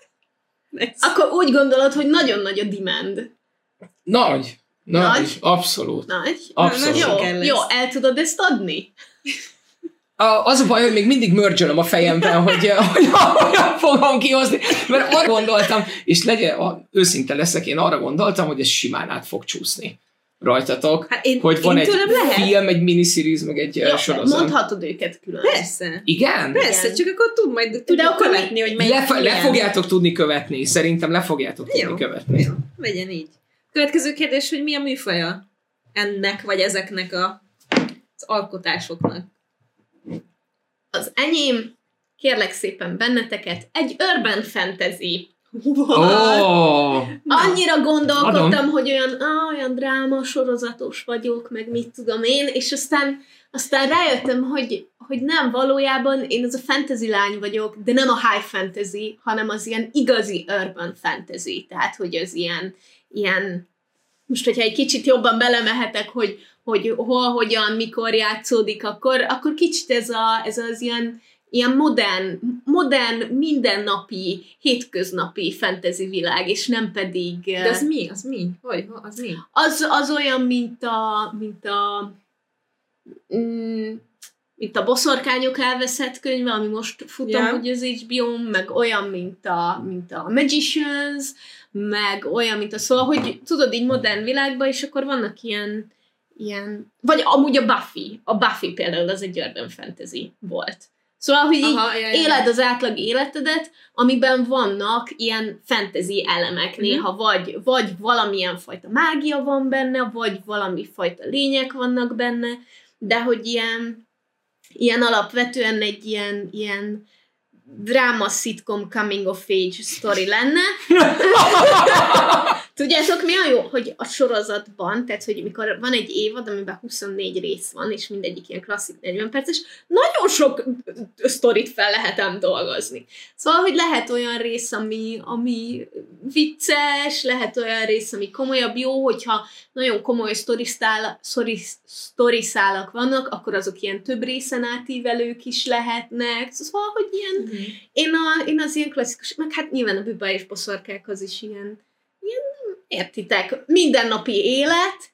akkor úgy gondolod, hogy nagyon nagy a demand. Nagy. Nagy. Nagy. Abszolút. Nagy. Abszolút. Jó, siker lesz. jó, el tudod ezt adni? A, az a baj, hogy még mindig mörcsölöm a fejemben, hogy, hogy hogyan fogom kihozni, mert arra gondoltam, és legyen, a, őszinte leszek, én arra gondoltam, hogy ez simán át fog csúszni rajtatok, Hát én, hogy van én egy lehet. film, egy miniseries, meg egy Jó, sorozat. mondhatod őket külön. Persze. Igen? Persze, Igen. csak akkor tud majd tudja akkor követni, hogy melyik Le, le milyen. fogjátok tudni követni, szerintem le fogjátok tudni Jó. követni. Jó, legyen így. Következő kérdés, hogy mi a műfaja ennek, vagy ezeknek a, az alkotásoknak? Az enyém, kérlek szépen benneteket, egy urban fantasy. Oh. Annyira gondolkodtam, Adom. hogy olyan, ah, olyan dráma sorozatos vagyok, meg mit tudom én, és aztán, aztán rájöttem, hogy, hogy nem, valójában én az a fantasy lány vagyok, de nem a high fantasy, hanem az ilyen igazi urban fantasy. Tehát, hogy az ilyen, ilyen most, hogyha egy kicsit jobban belemehetek, hogy, hogy hol, hogyan, mikor játszódik, akkor, akkor kicsit ez, a, ez az ilyen, ilyen modern, modern, mindennapi, hétköznapi fantasy világ, és nem pedig... De az mi? Az mi? Hogy? Az mi? Az, az olyan, mint a, mint a mm, mint a Boszorkányok elveszett könyve, ami most futom, Ja. hogy az há bé ó-n, meg olyan, mint a, mint a Magicians, meg olyan, mint a szóval, hogy tudod, így modern világban, és akkor vannak ilyen, ilyen vagy amúgy a Buffy. A Buffy például az egy urban fantasy volt. Szóval, hogy így Aha, ja, ja. éled az átlag életedet, amiben vannak ilyen fantasy elemek. Néha vagy, vagy valamilyen fajta mágia van benne, vagy valami fajta lények vannak benne, de hogy ilyen, ilyen alapvetően egy ilyen, ilyen dráma szitcom coming of age story lenne. Tudjátok, mi a jó, hogy a sorozatban, tehát, hogy mikor van egy évad, amiben huszonnégy rész van, és mindegyik ilyen klasszik negyven perces, nagyon sok sztorit fel lehet ám dolgozni. Szóval, hogy lehet olyan rész, ami, ami vicces, lehet olyan rész, ami komolyabb, jó, hogyha nagyon komoly sztoriszálak vannak, akkor azok ilyen több részen átívelők is lehetnek. Szóval, hogy ilyen, Uh-huh. én, a, én az ilyen klasszikus, meg hát nyilván a Bűba és Boszorkák az is ilyen, ilyen, értitek, mindennapi élet,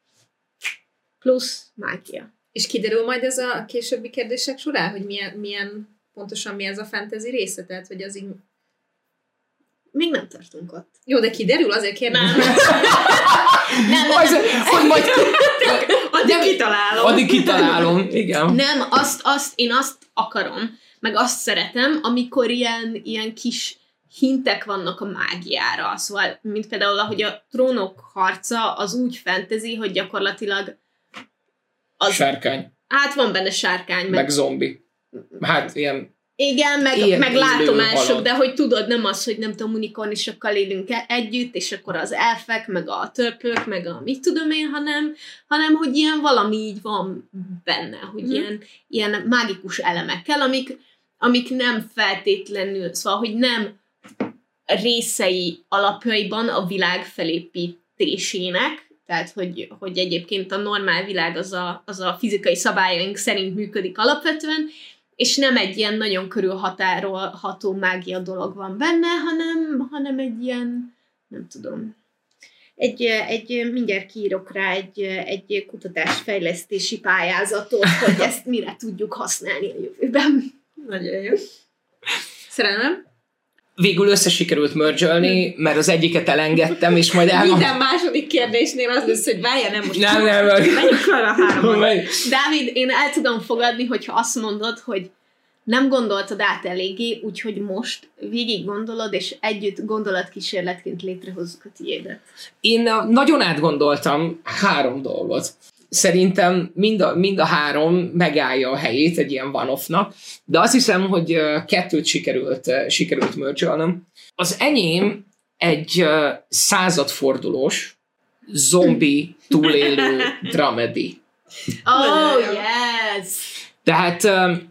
plusz mágia. És kiderül majd ez a későbbi kérdések során, hogy milyen, milyen pontosan mi ez a fantasy része? Tehát, hogy az így... Még nem tartunk ott. Jó, de kiderül, azért kérdem. Nem. nem, nem, Az, nem. hogy majd Addig kitalálom. addig kitalálom, igen. Nem, azt, azt, én azt akarom, meg azt szeretem, amikor ilyen, ilyen kis hintek vannak a mágiára. Szóval, mint például, ahogy a Trónok harca az úgy fantasy, hogy gyakorlatilag az, Sárkány, hát van benne sárkány, meg, meg zombi. Hát ilyen... igen, meg, ilyen meg élő látomások, halak. de hogy tudod, nem az, hogy nem tudom, unikornisokkal élünk e- együtt, és akkor az elfek, meg a törpök, meg a mit tudom én, hanem, hanem hogy ilyen valami így van benne, hogy Mhm. ilyen, ilyen mágikus elemekkel, amik, amik nem feltétlenül, szóval, hogy nem részei alapjaiban a világ felépítésének, tehát, hogy, hogy egyébként a normál világ az a, az a fizikai szabályaink szerint működik alapvetően, és nem egy ilyen nagyon körülhatárolható mágia dolog van benne, hanem, hanem egy ilyen, nem tudom, egy, egy mindjárt kiírok rá egy, egy kutatásfejlesztési pályázatot, hogy ezt mire tudjuk használni a jövőben. Nagyon jó. Szerelmem? Végül össze sikerült merge-ölni, mert az egyiket elengedtem, és majd elmondom. Minden második kérdésnél az lesz, hogy várja, nem most. Nem, nem, nem. Menjünk arra a háromban. Dávid, én el tudom fogadni, hogyha azt mondod, hogy nem gondoltad át eléggé, úgyhogy most végig gondolod, és együtt gondolatkísérletként létrehozzuk a tiédet. Én nagyon átgondoltam három dolgot. szerintem mind a, mind a három megállja a helyét egy ilyen one-offnak, de azt hiszem, hogy kettőt sikerült, sikerült merge-ölnöm. Az enyém egy századfordulós zombi túlélő dramedy. Oh, yes! Tehát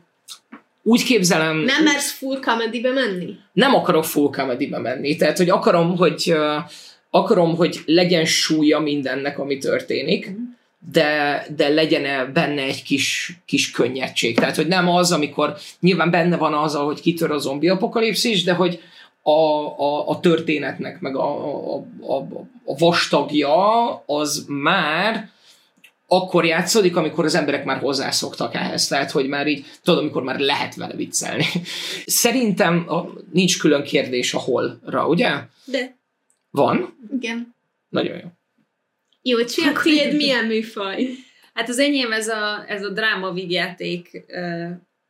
úgy képzelem... Nem mersz full comedy-be menni? Nem akarok full comedy-be menni. Tehát, hogy akarom, hogy, akarom, hogy legyen súlya mindennek, ami történik, mm. de, de legyen benne egy kis, kis könnyedség. Tehát, hogy nem az, amikor nyilván benne van az, hogy kitör a zombi apokalipszis, de hogy a, a, a történetnek, meg a, a, a, a vastagja az már akkor játszódik, amikor az emberek már hozzászoktak ehhez. Tehát, hogy már így, tudod, amikor már lehet vele viccelni. Szerintem a, nincs külön kérdés a holra, ugye? De. Van? Igen. Nagyon jó. Jó, csak tiéd milyen műfaj? Hát az enyém ez a, ez a dráma vígjáték uh,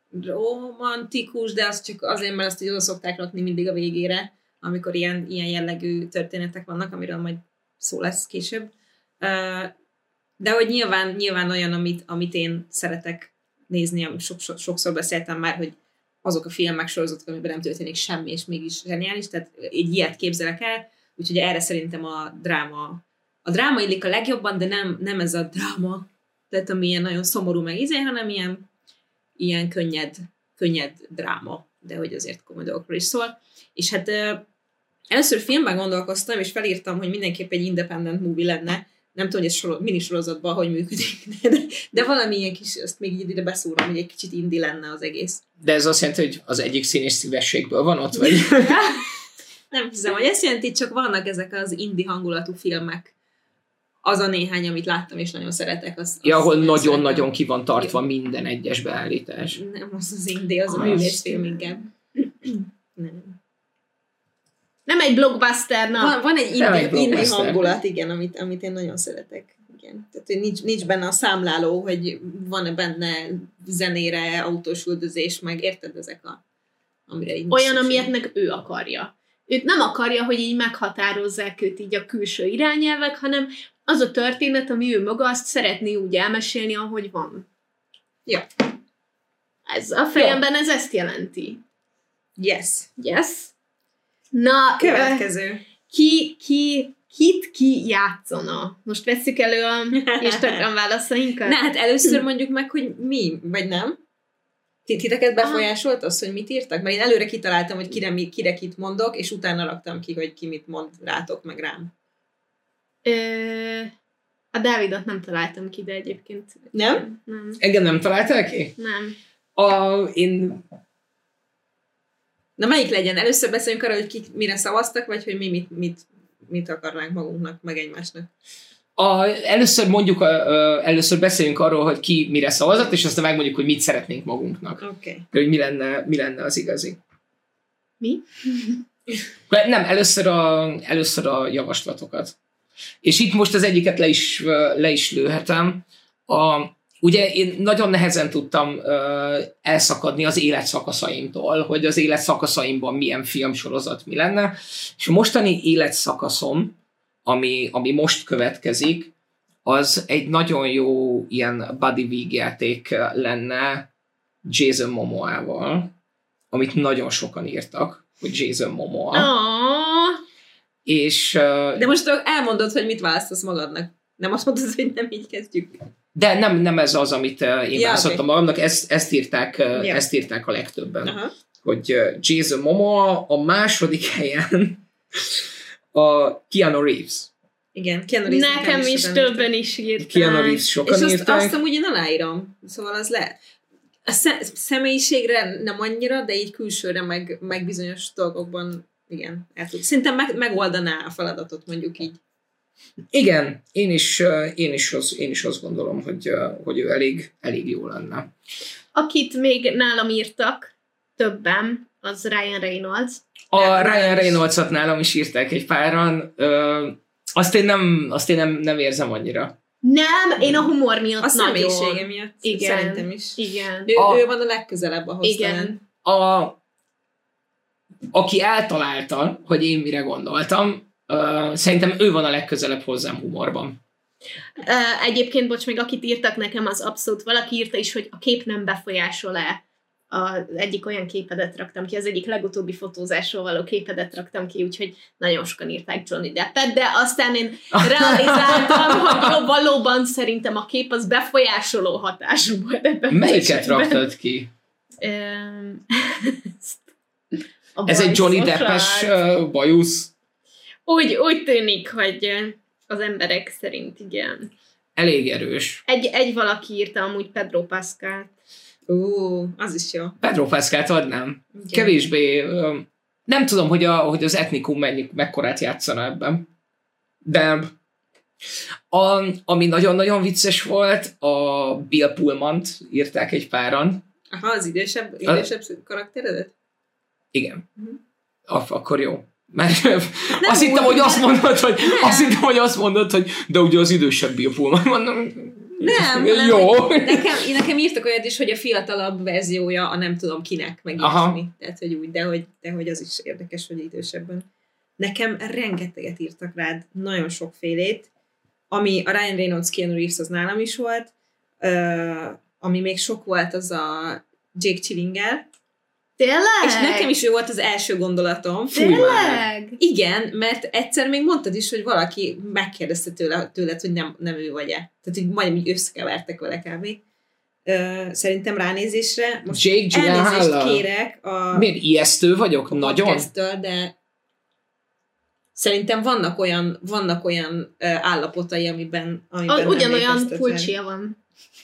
romantikus, de az csak azért, mert azt így oda szokták rakni mindig a végére, amikor ilyen, ilyen jellegű történetek vannak, amiről majd szó lesz később. Uh, de hogy nyilván, nyilván olyan, amit, amit én szeretek nézni, amit sok, sokszor beszéltem már, hogy azok a filmek, sorozatok, amiben nem történik semmi, és mégis zseniális, tehát egy ilyet képzelek el, úgyhogy erre szerintem a dráma a dráma illik a legjobban, de nem, nem ez a dráma, tehát ami ilyen nagyon szomorú meg izé, hanem ilyen, ilyen könnyed, könnyed dráma, de hogy azért komoly dolgokról is szól. És hát uh, először filmben gondolkoztam, és felírtam, hogy mindenképp egy independent movie lenne, nem tudom, hogy ez soro- minisorozatban hogy működik, de, de valami ilyen kis, azt még ide beszúrom, hogy egy kicsit indie lenne az egész. De ez azt jelenti, hogy az egyik színes szívességből van ott, vagy? Nem hiszem, hogy ezt jelenti, csak vannak ezek az indie hangulatú filmek. Az a néhány, amit láttam, és nagyon szeretek. Az, az ja, ahol nagyon-nagyon ki van tartva jó. Minden egyes beállítás. Nem, az az indie, az a művészfilm inkább. Nem. Nem egy blockbuster, na. Van, van egy indie, egy indie hangulat, igen, amit, amit én nagyon szeretek. Igen. Tehát, hogy nincs, nincs benne a számláló, hogy van-e benne zenére, autós üldözés, meg érted ezek a... Amire így olyan, amilyet meg ő akarja. Őt nem akarja, hogy így meghatározzák őt így a külső irányelvek, hanem az a történet, ami ő maga, azt szeretné úgy elmesélni, ahogy van. Ja. Ez a fejemben ez ezt jelenti. Yes. Yes. Na, következő. Ki, ki, kit ki játszana? Most vesszük elő a Instagram válaszainkat? Na, hát először mondjuk meg, hogy mi, vagy nem? Titeket befolyásolt az, hogy mit írtak? Mert én előre kitaláltam, hogy kire, kire kit mondok, és utána raktam ki, hogy ki mit mond rátok, meg rám. Ö, a Dávidot nem találtam ki, de egyébként... Nem? Nem. Engem nem találtál ki? Nem. A, én... Na melyik legyen? Először beszéljünk arra, hogy kik mire szavaztak, vagy hogy mi mit, mit, mit akarnánk magunknak, meg egymásnak. A, először mondjuk, a, a, először beszéljünk arról, hogy ki mire szavazott, és aztán megmondjuk, hogy mit szeretnénk magunknak. Oké. Okay. Hogy mi lenne, mi lenne az igazi. Mi? Nem, először a, először a javaslatokat. És itt most az egyiket le is, le is lőhetem. A, ugye én nagyon nehezen tudtam uh, elszakadni az életszakaszaimtól, hogy az életszakaszaimban milyen filmsorozat mi lenne. És a mostani életszakaszom, ami, ami most következik, az egy nagyon jó ilyen buddy vígjáték lenne Jason Momoa-val, amit nagyon sokan írtak, hogy Jason Momoa. Aww. És, uh, de most elmondod, hogy mit választasz magadnak. Nem azt mondod, hogy nem így kezdjük. De nem, nem ez az, amit uh, én ja, választottam okay. magamnak, ezt, ezt, írták, uh, ja. ezt írták a legtöbben. Aha. Hogy uh, Jason Momoa, a második helyen a Keanu Reeves. Igen, Keanu Reeves. Nekem is többen is írták. Keanu Reeves sokan és azt, írták. azt amúgy én aláírom. Szóval az lehet. A személyiségre nem annyira, de így külsőre meg, meg bizonyos dolgokban igen, el tud. Szerintem meg, megoldaná a feladatot, mondjuk így. Igen, én is, én is, az, én is azt gondolom, hogy, hogy ő elég, elég jó lenne. Akit még nálam írtak többen, az Ryan Reynolds. A Ryan Reynolds-ot nálam is írták egy páran. Ö, azt én, nem, azt én nem, nem érzem annyira. Nem, én a humor miatt a nagyon. A személyisége miatt. Igen. Szerintem is. Igen. Ő, a, ő van a legközelebb ahhoz. Igen. A, aki eltalálta, hogy én mire gondoltam, uh, szerintem ő van a legközelebb hozzám humorban. Uh, egyébként, bocs, még akit írtak nekem, az abszolút valaki írta is, hogy a kép nem befolyásol-e. Az egyik olyan képedet raktam ki, az egyik legutóbbi fotózásról való képedet raktam ki, úgyhogy nagyon sokan írták Johnny Deppet, de aztán én realizáltam, hogy jó, valóban szerintem a kép az befolyásoló hatású volt. Melyiket raktad ki? Um, Ez egy Johnny Deppes uh, bajusz? Úgy, úgy tűnik, hogy az emberek szerint igen. Elég erős. Egy, egy valaki írta amúgy Pedro Pascal. Ó, az is jó. Pedro Pascalt adnám. Igen. Kevésbé, um, nem tudom, hogy, a, hogy az etnikum mennyi, mekkorát játszana ebben. De a, ami nagyon-nagyon vicces volt, a Bill Pullmant írták egy páran. Aha, az idősebb, idősebb a... karakteredet? Igen. Uh-huh. Ak- akkor jó. Mert azt hittem, hogy azt mondod, hogy azt hittem, hogy azt mondod, hogy de ugye az idősebb Bill Pullman. Mondom, nem, jó. Nem, nekem, nekem írtak olyat is, hogy a fiatalabb verziója a nem tudom kinek, meg ilyesmi. Tehát, hogy úgy, de hogy, de hogy az is érdekes, hogy idősebben. Nekem rengeteget írtak rád, nagyon sokfélét, ami a Ryan Reynolds, Keanu Reeves az nálam is volt, uh, ami még sok volt, az a Jake Gyllenhaal. Tényleg? És nekem is ő volt az első gondolatom. Tényleg? Igen, mert egyszer még mondtad is, hogy valaki megkérdezte tőle, tőled, hogy nem, nem ő vagy-e. Tehát, hogy majdnem így összekevertek vele kb. Uh, szerintem ránézésre. Most Jake elnézést kérek. A, Miért ijesztő vagyok? A nagyon? de szerintem vannak olyan, vannak olyan uh, állapotai, amiben, amiben a, ugyanolyan pulcsia van.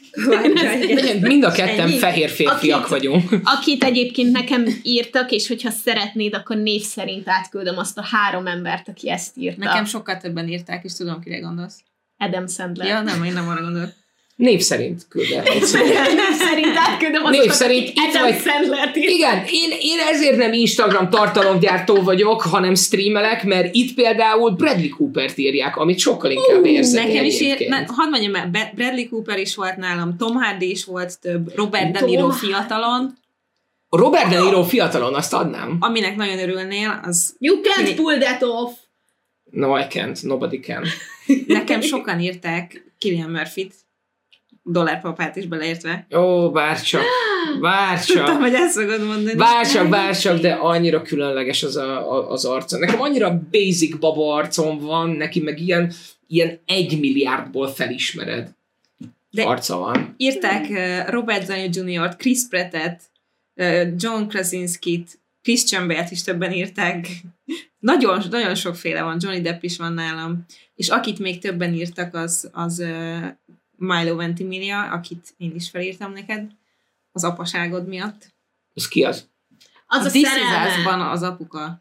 Mind a ketten Ennyi? fehér férfiak akit, vagyunk. Akit egyébként nekem írtak, és hogyha szeretnéd, akkor név szerint átküldöm azt a három embert, aki ezt írta. Nekem sokkal többen írták, és tudom, kire gondolsz. Adam Sandler. Ja, nem, én nem arra gondolok. Név szerint küld el. Név szerint átküldöm azt, Név szerint aki Adam vagy... Sandlert írt. Igen, én, én ezért nem Instagram tartalomgyártó vagyok, hanem streamelek, mert itt például Bradley Coopert írják, amit sokkal inkább uh, érzek. Nekem is ír, ne, hadd mondjam el, Bradley Cooper is volt nálam, Tom Hardy is volt több, Robert De Niro fiatalon. Robert De Niro fiatalon, azt adnám. Aminek nagyon örülnél, az... You can't pull that off. No, I can't. Nobody can. Nekem sokan írták Cillian Murphyt, dollárpapát is beleértve. Ó, bárcsak, bárcsak. Tudtam, hogy ezt fogod mondani. Bárcsak, bárcsak, de annyira különleges az, a, a, az arca. Nekem annyira basic baba arcom van, neki meg ilyen, ilyen egy milliárdból felismered de arca van. Írták uh, Robert Downey juniort, Chris Prattet, uh, John Krasinskit, Christian Bale-t is többen írták. Nagyon, nagyon sokféle van, Johnny Depp is van nálam. És akit még többen írtak, az, az uh, Milo Ventimiglia, akit én is felírtam neked, az apaságod miatt. Az ki az? Az a, a szerelme. Az apuka.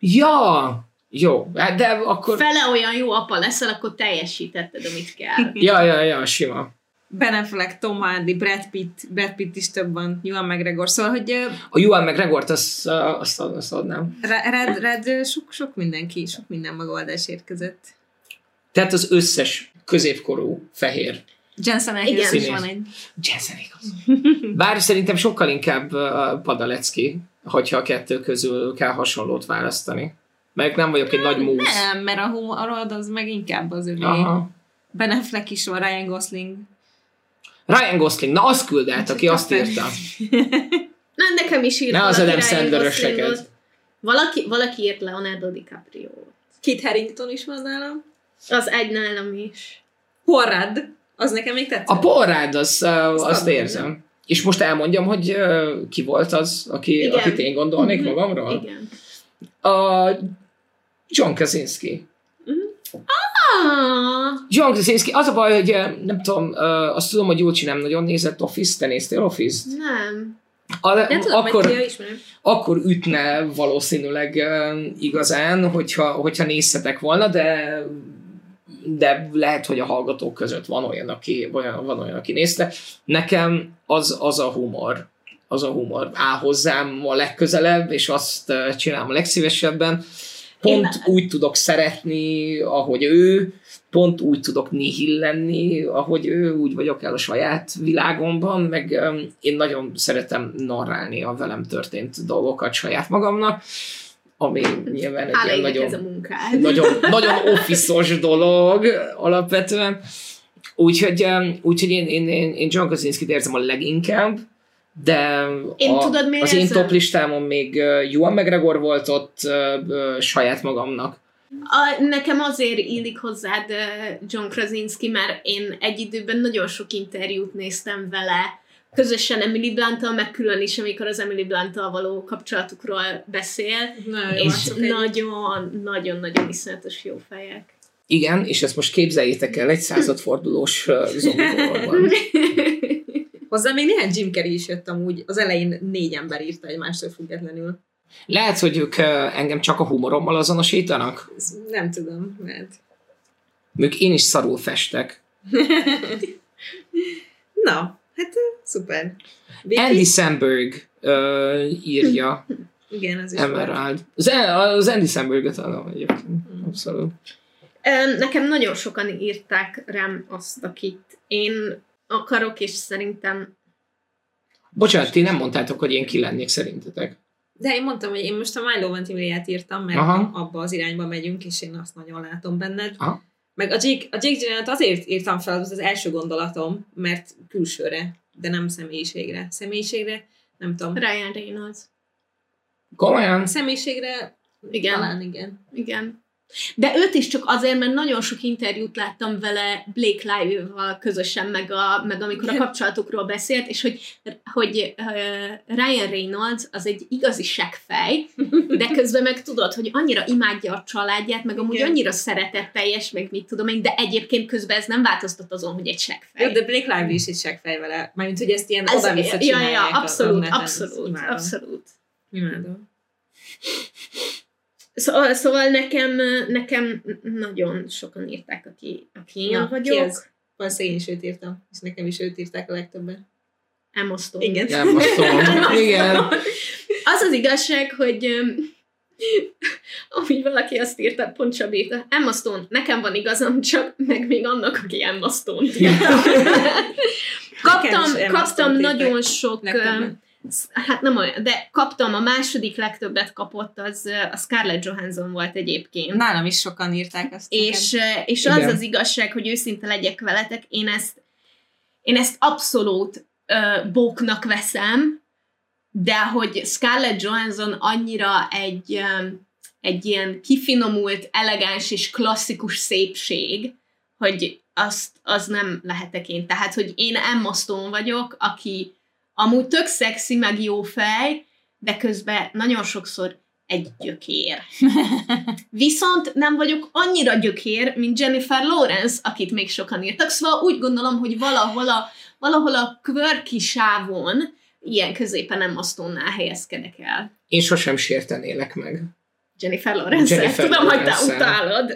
Ja, jó, de akkor... Fele olyan jó apa leszel, akkor teljesítetted, amit kell. ja, ja, ja, sima. Ben Affleck, Tom Hardy, Brad Pitt, Brad Pitt is több van, Ewan McGregor, szóval, hogy... A Ewan McGregort azt, azt, azt adnám. Red, red, sok, sok mindenki, sok minden megoldás érkezett. Tehát az összes középkorú fehér. Jensen Ackles is van egy. Jensen Ackles. Bár szerintem sokkal inkább uh, Padalecki, hogyha a kettő közül kell hasonlót választani. Meg nem vagyok egy nem, nagy múz. Nem, mert a humorod az meg inkább az övé. Aha. Ben Affleck is van, Ryan Gosling. Ryan Gosling, na azt küld át, aki azt írta. Nem, nekem is írt. Ne az Adam Sandler-öseket. Valaki, valaki írt Leonardo DiCaprio-t. Kit Harington is van nálam. Az egy nálam is. Porrad, az nekem még tetszett. A Porrad, az, uh, azt, azt érzem. Nem. És most elmondjam, hogy uh, ki volt az, aki, akit én gondolnék mm-hmm. magamról? Igen. A John Krasinski. Mm-hmm. Ah! John Krasinski, az a baj, hogy nem tudom, uh, azt tudom, hogy Júlcsi nem nagyon nézett Office, te néztél Office-t? Nem. A, nem tudom, akkor, akkor ütne valószínűleg uh, igazán, hogyha, hogyha nézhetek volna, de de lehet, hogy a hallgatók között van olyan, aki, olyan, van olyan, aki nézte. Nekem az, az a humor, az a humor áll hozzám a legközelebb, és azt uh, csinálom a legszívesebben. Pont Én... úgy tudok szeretni, ahogy ő, pont úgy tudok nihil lenni, ahogy ő, úgy vagyok el a saját világomban, meg um, én nagyon szeretem narrálni a velem történt dolgokat saját magamnak. ami nyilván egy Hála ilyen nagyon, ez a nagyon, munkád. nagyon, nagyon office-os dolog alapvetően. Úgyhogy, úgyhogy én, én, én, én John Krasinski-t érzem a leginkább, de én a, tudod, az én érzem? top listámon még Ewan McGregor volt ott uh, uh, saját magamnak. A, nekem azért illik hozzád John Krasinski, mert én egy időben nagyon sok interjút néztem vele, közösen Emily Blunttal, meg külön is, amikor az Emily Blunttal való kapcsolatukról beszél, nagyon jó, és nagyon-nagyon-nagyon iszonyatos jó fejek. Igen, és ezt most képzeljétek el egy századfordulós uh, zombikorban. Hozzá még néhány Jim Carrey is jött amúgy, az elején négy ember írta egymástól függetlenül. Lehet, hogy ők uh, engem csak a humorommal azonosítanak? Ezt nem tudom, mert... Ők én is szarul festek. Na, hát szuper. Andy Samberg uh, írja. Igen, az is Emerald. Az, az Andy Samberg-et talán egyébként. Abszolút. Nekem nagyon sokan írták rám azt, akit én akarok, és szerintem... Bocsánat, ti nem mondtátok, hogy én ki lennék szerintetek. De én mondtam, hogy én most a Milo Ventimiglia-t írtam, mert Aha. abba az irányba megyünk, és én azt nagyon látom benned. Aha. Meg a Jake, a Jake Gyllenhaalt azért írtam fel, az az első gondolatom, mert külsőre, de nem személyiségre. Személyiségre, nem tudom. Ryan Reynolds. Komolyan? A személyiségre Igen. talán igen. Igen. De őt is csak azért, mert nagyon sok interjút láttam vele Blake Lively-val közösen, meg, a, meg amikor a kapcsolatukról beszélt, és hogy, hogy uh, Ryan Reynolds az egy igazi seggfej, de közben meg tudod, hogy annyira imádja a családját, meg amúgy Igen. annyira szeretetteljes, meg mit tudom én, de egyébként közben ez nem változtat azon, hogy egy seggfej. Jó, de Blake Lively is egy seggfej vele. Mármint, hogy ezt ilyen Ez- oda-vissza ja, ja, csinálják. abszolút, a- a abszolút, Imádom. abszolút. Imádom. Szóval, szóval nekem, nekem nagyon sokan írták, aki, aki én Na, vagyok. ki ez? Valószínűleg én is őt írtam, és nekem is őt írták a legtöbben. Emma Stone. Igen. Nem, azt tudom. Igen. Az az igazság, hogy um, amíg valaki azt írta, pont Csabírta, Emma Stone, nekem van igazam, csak meg még annak, aki Emma Stone-t írta. Kaptam, Nekem is Emma kaptam Stone-t nagyon írták sok, legtöbben. um, hát nem olyan, de kaptam, a második legtöbbet kapott, az uh, a Scarlett Johansson volt egyébként. Nálam is sokan írták azt. És, uh, és az Igen. az igazság, hogy őszinte legyek veletek, én ezt, én ezt abszolút uh, bóknak veszem, de hogy Scarlett Johansson annyira egy, um, egy ilyen kifinomult, elegáns és klasszikus szépség, hogy azt, az nem lehetek én. Tehát, hogy én Emma Stone vagyok, aki amúgy tök szexi, meg jó fej, de közben nagyon sokszor egy gyökér. Viszont nem vagyok annyira gyökér, mint Jennifer Lawrence, akit még sokan írtak, szóval úgy gondolom, hogy valahol a, valahol a quirky sávon ilyen középen Emma Stone-nál helyezkedek el. Én sosem sértenélek meg. Jennifer Lawrence-el. Jennifer Tudom, hogy te Lawrence-el. utálod.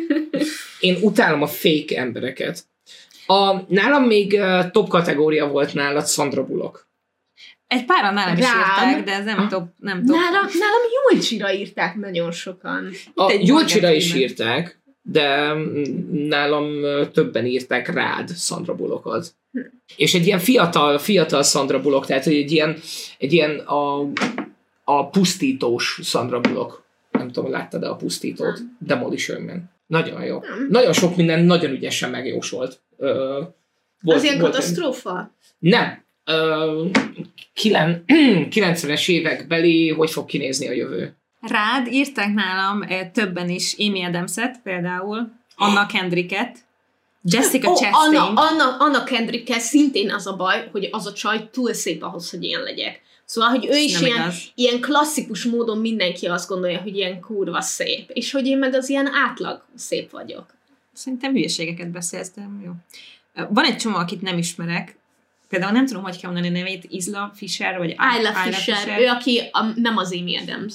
Én utálom a fake embereket. A, nálam még uh, top kategória volt nálad Sandra Bullock. Egy páran nálam is Rám? írták, de ez nem top. Nem top. Nálam, nálam Julcsira írták nagyon sokan. A egy Gyurcsira Morgan is Freeman. írták, de nálam uh, többen írták rád Sandra Bullockot. Hm. És egy ilyen fiatal, fiatal Sandra Bullock, tehát hogy egy ilyen, egy ilyen a, a pusztítós Sandra Bullock. Nem tudom, láttad-e a pusztítót? Nem. Demolition Man. Nagyon jó. Nem. Nagyon sok minden nagyon ügyesen megjósolt. Uh, volt, Az ilyen volt katasztrófa? Nem. Ö, kilen, kilencvenes évekbeli, hogy fog kinézni a jövő. Rád írták nálam eh, többen is Amy Adams-et például, Anna Kendricket, Jessica Ó, Chastain. Anna, Anna, Anna Kendrickkel szintén az a baj, hogy az a csaj túl szép ahhoz, hogy ilyen legyek. Szóval, hogy ő Ez is nem ilyen, igaz. ilyen klasszikus módon mindenki azt gondolja, hogy ilyen kurva szép. És hogy én meg az ilyen átlag szép vagyok. Szerintem hülyeségeket beszélsz, de jó. Van egy csomó, akit nem ismerek. Például nem tudom, hogy kell mondani a nevét, Isla Fisher, vagy Isla Fisher, ő, aki a, nem az Amy Adams.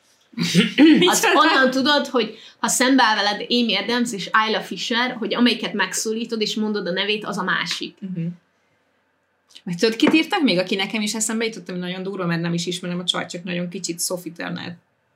Az onnan tudod, hogy ha szembeáll veled Amy Adams és Isla Fisher, hogy amelyiket megszólítod és mondod a nevét, az a másik. Uh-huh. Vagy tudod, kit írtak még, aki nekem is eszembe jutott, ami nagyon durva, mert nem is ismerem a csaj, csak nagyon kicsit, Sophie Turner.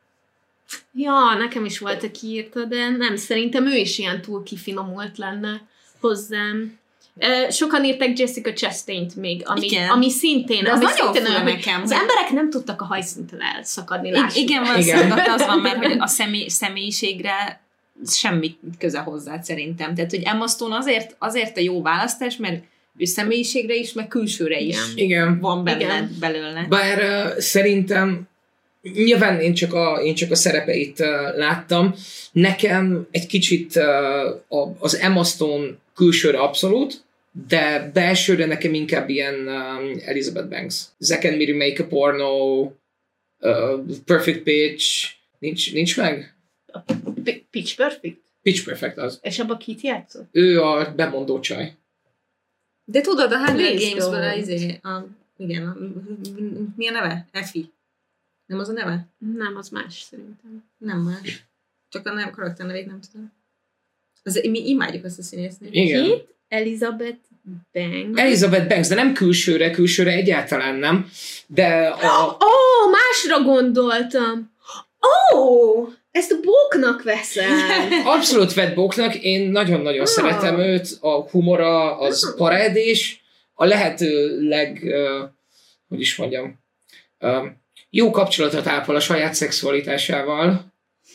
Ja, nekem is volt, aki írta, de nem, szerintem ő is ilyen túl kifinomult lenne hozzám. Sokan írták Jessica Chastain-t még, ami, Igen. ami szintén, De az ami nagyon szintén fura olyan, nekem, az hogy- emberek nem tudtak a hajszintől elszakadni, I- lássuk. igen, Igen. valószínűleg az van, mert hogy a személy, személyiségre semmi köze hozzá szerintem. Tehát, hogy Emma Stone azért, azért a jó választás, mert ő személyiségre is, meg külsőre is Igen. Igen. van benne, Igen. belőle. Bár uh, szerintem nyilván én csak a, én csak a szerepeit uh, láttam. Nekem egy kicsit uh, a, az Emma Stone külsőre abszolút, de belsőre nekem inkább ilyen um, Elizabeth Banks. Zack and Miri Make a Porno, uh, Perfect Pitch, nincs, nincs meg? P- Pitch Perfect? Pitch Perfect az. És abban kit játszott? Ő a bemondó csaj. De tudod, a Hunger Please Games-ből don't. a, izé, a, igen, a, mi a neve? Effie. Nem az a neve? Nem, az más szerintem. Nem más. Csak a nem karakter nevét nem tudom. Az, mi imádjuk azt a színésznőt. Igen. Kit? Elizabeth Banks. Elizabeth Banks, de nem külsőre, külsőre egyáltalán nem, de a... Ó, oh, másra gondoltam. Ó, oh, ezt a bóknak veszem. Abszolút vett bóknak, én nagyon-nagyon Ah. szeretem őt, a humora az parádés, a lehető leg, uh, hogy is mondjam, uh, jó kapcsolatot ápol a saját szexualitásával.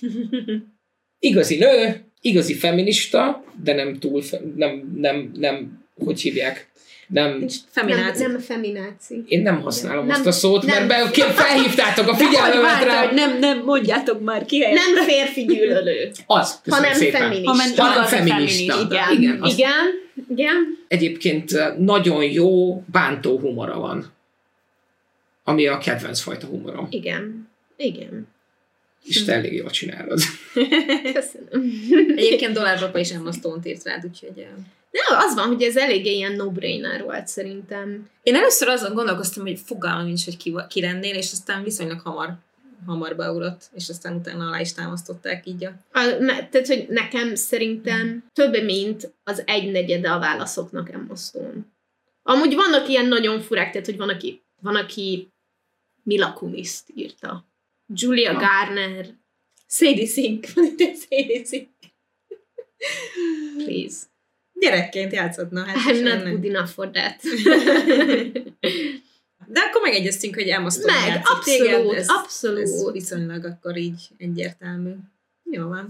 Igazi nő, igazi feminista, de nem túl, fe, nem, nem, nem, hogy hívják, nem, Nem, Femináci. nem femináci. én nem használom Nem, azt a szót, nem. mert be, felhívtátok a figyelmemet rá. nem, nem, mondjátok már ki. Nem férfi gyűlölő, Az, köszönöm hanem szépen. feminista. Hanem Hanem igazi feminista. feminista. Igen, Igen, az- igen, igen. Egyébként uh, nagyon jó bántó humora van, ami a kedvenc fajta humorom. Igen, igen. És te elég jól csinálod. Köszönöm. Egyébként Dollárpapa is Emma Stone-t írt rád, úgyhogy... eh, Nem, az van, hogy ez eléggé ilyen no-brainer volt szerintem. Én először azon gondolkoztam, hogy fogalmam nincs, hogy ki, ki lennél, és aztán viszonylag hamar, hamar beugrott, és aztán utána alá is támasztották így a... A, ne, tehát, hogy nekem szerintem több, mint az egynegyede a válaszoknak Emma Stone. Amúgy vannak ilyen nagyon furák, tehát, hogy van, aki, van, aki Mila Kuniszt írta. Julia Ha. Garner, Sadie Sink, van itt egy Sadie Sink. please. Gyerekként játszhatna, hát I'm és not ennek. good enough for that. De akkor megegyeztünk, hogy Emma Stone Meg, játszik abszolút, téged, ez, abszolút. ez viszonylag akkor így egyértelmű. Jó van.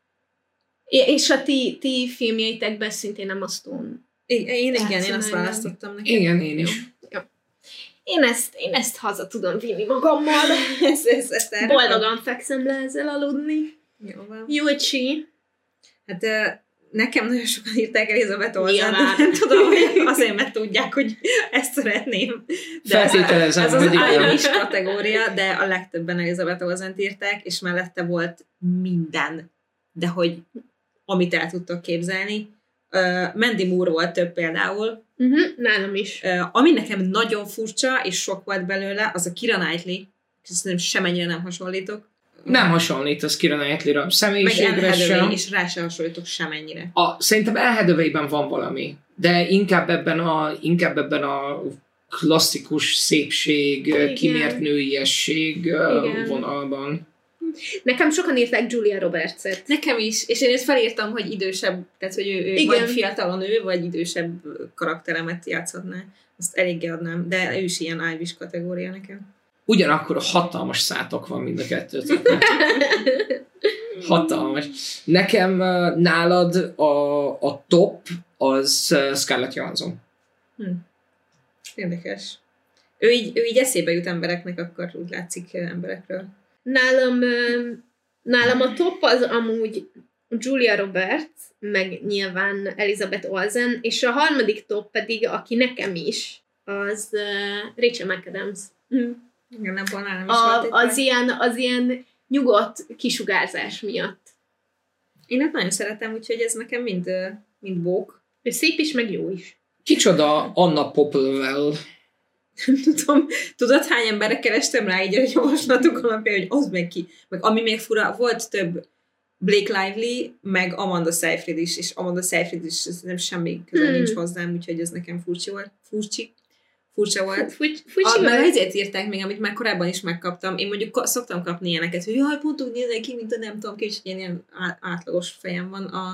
É- És a ti, ti filmjeitekben szintén Emma Stone. Én, én igen, én Játszana, azt igen. választottam neki. Igen, én is. Én ezt, én ezt haza tudom vinni magammal. ez, ez, ezt erre- Boldogan fekszem le ezzel aludni. Jó van. Júcsi. Hát ö, nekem nagyon sokan írták Elizabeth Olsen, Nyilván. nem tudom, hogy azért, mert tudják, hogy ezt szeretném. De ez, Feltételezem, ez az hogy igen. Irish kategória, de a legtöbben Elizabeth Olsent írták, és mellette volt minden. De hogy amit el tudtok képzelni. Uh, Mandy Moore volt több például. Uh-huh, nálam is. Uh, ami nekem nagyon furcsa, és sok volt belőle, az a Keira Knightley, és szerintem semennyire nem hasonlítok. Nem hasonlít az Keira Knightley-ra, Meg személyiségre Anne Hathaway, sem. és rá sem hasonlítok semennyire. A, szerintem Anne Hathaway-ben van valami, de inkább ebben a, inkább ebben a klasszikus szépség, Igen. kimért nőiesség Igen. vonalban. Nekem sokan írták Julia Roberts-et. Nekem is, és én ezt felírtam, hogy idősebb, tehát hogy ő, ő Igen. vagy fiatalon ő, vagy idősebb karakteremet játszhatná. Azt eléggé adnám, de ő is ilyen Irish kategória nekem. Ugyanakkor hatalmas szátok van mind a kettőtöknek. Hatalmas. Nekem uh, nálad a, a top az uh, Scarlett Johansson. Hm. Érdekes. Ő így, ő így eszébe jut embereknek, akkor úgy látszik ö, emberekről. Nálam, ö, nálam a top az amúgy Julia Roberts, meg nyilván Elizabeth Olsen, és a harmadik top pedig, aki nekem is, az uh, Rachel McAdams. Hm. Igen, nem volna, nem is A, volt egy az, baj. ilyen, az ilyen nyugodt kisugárzás miatt. Én hát nagyon szeretem, úgyhogy ez nekem mind, ö, mind bók. Ő szép is, meg jó is. Kicsoda Anna Popplewell. Tudom, tudod, hány emberre kerestem rá így a javaslatok alapján, hogy az meg ki. Meg ami még fura, volt több Blake Lively, meg Amanda Seyfried is, és Amanda Seyfried is nem semmi köze Hmm. nincs hozzám, úgyhogy ez nekem furcsa volt. Furcsi. Furcsa volt. Fucsi A, meg vagy? ezért írták még, amit már korábban is megkaptam. Én mondjuk ko- szoktam kapni ilyeneket, hogy jaj, pont úgy néznek ki, mint a nem tudom ki, és ilyen, ilyen á- átlagos fejem van. A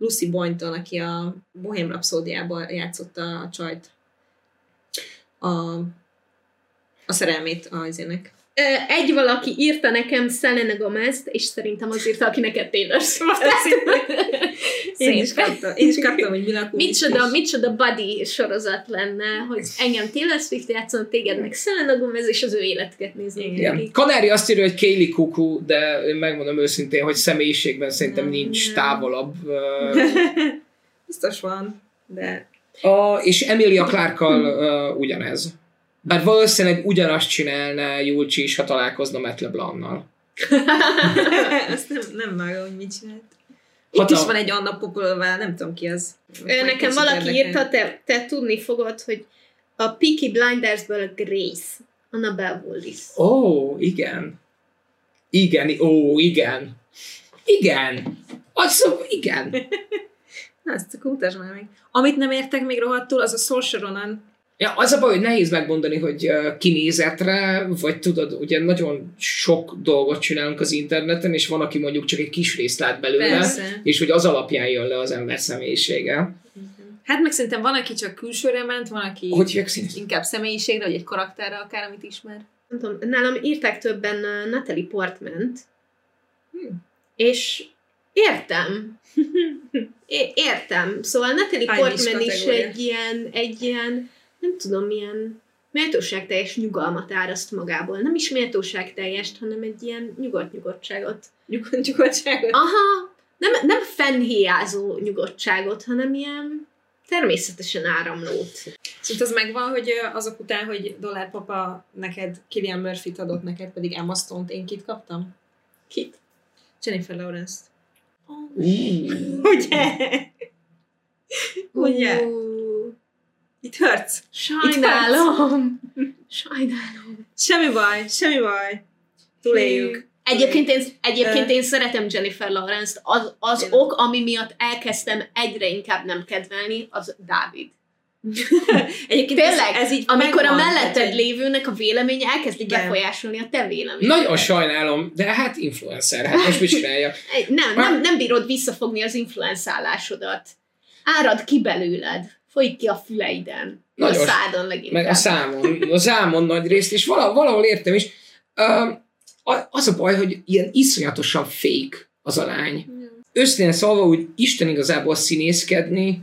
Lucy Boynton, aki a Bohém Rhapsódiában játszotta a csajt. A, a szerelmét a izének. Egy valaki írta nekem Selena Gomez-t, és szerintem az írta, aki neked Taylor Swift. Én is kaptam, én is kaptam, hogy Mila Kunis Micsoda, is. micsoda buddy sorozat lenne, hogy engem Taylor Swift játszon, téged meg Selena Gomez, és az ő életüket nézni. Igen. Kanári azt írja, hogy Kaylee Cuoco, de én megmondom őszintén, hogy személyiségben szerintem Nem, nincs nem. távolabb. Biztos van, de... A, és Emilia Clarke-kal uh, ugyanez. Bár valószínűleg ugyanazt csinálná Julcsi is, ha találkozna Matt LeBlannal. Azt nem, nem vágom, hogy mit csinált. Itt Hatal- is van egy Anna Popolval, nem tudom ki az. Ö, Nekem valaki írta, te, te tudni fogod, hogy a Peaky Blindersből Grace, Annabelle Wallis. Ó, oh, igen. Igen, ó, oh, igen. Igen. Az, igen. Na, ezt akkor utasd már meg. Amit nem értek még rohadtul, az a Saoirse Ronan. Ja, az a baj, hogy nehéz megmondani, hogy uh, kinézetre, vagy tudod, ugye nagyon sok dolgot csinálunk az interneten, és van, aki mondjuk csak egy kis részt lát belőle, Persze. és hogy az alapján jön le az ember személyisége. Hát meg szerintem van, aki csak külsőre ment, van, aki Hogy hívják színész? inkább személyiségre, vagy egy karakterre akár, amit ismer. Nem tudom, nálam írták többen uh, Natalie Portmant, Hmm. és értem. É- értem. Szóval Natalie Hány is Portman is kategória? egy ilyen, egy ilyen, nem tudom, milyen méltóságteljes nyugalmat áraszt magából. Nem is méltóságteljes, hanem egy ilyen nyugodt-nyugodtságot. Nyugod, nyugodtságot. Aha, nem, nem fennhéjázó nyugodtságot, hanem ilyen természetesen áramlót. Szóval az megvan, hogy ö, azok után, hogy Dollár Papa neked Cillian Murphy-t adott, neked pedig Emma Stone-t, én kit kaptam? Kit? Jennifer Lawrence-t. Uh, Ugye? Ugye? Ú, It hurts. Sajnálom. Sajnálom. Semmi baj, semmi baj. Túléljük. Egyébként én, egyébként Ö. én szeretem Jennifer Lawrence-t. Az, az Tényleg. ok, ami miatt elkezdtem egyre inkább nem kedvelni, az Dávid. Egyébként Tényleg, ez, ez így amikor megvan, a tehát, melletted hogy- lévőnek a véleménye elkezdi Igen. befolyásolni a te véleményed. nagyon sajnálom, de hát influencer, hát most mit csinálja? Nem, nem, nem bírod visszafogni az influenzálásodat. Árad ki belőled. Folyik ki a füleiden. Nagyon a szádon leginkább. Meg a számon, a számon nagy részt, és valahol, valahol értem is. Uh, az a baj, hogy ilyen iszonyatosan fake az a lány. Őszintén szólva, hogy Isten igazából színészkedni,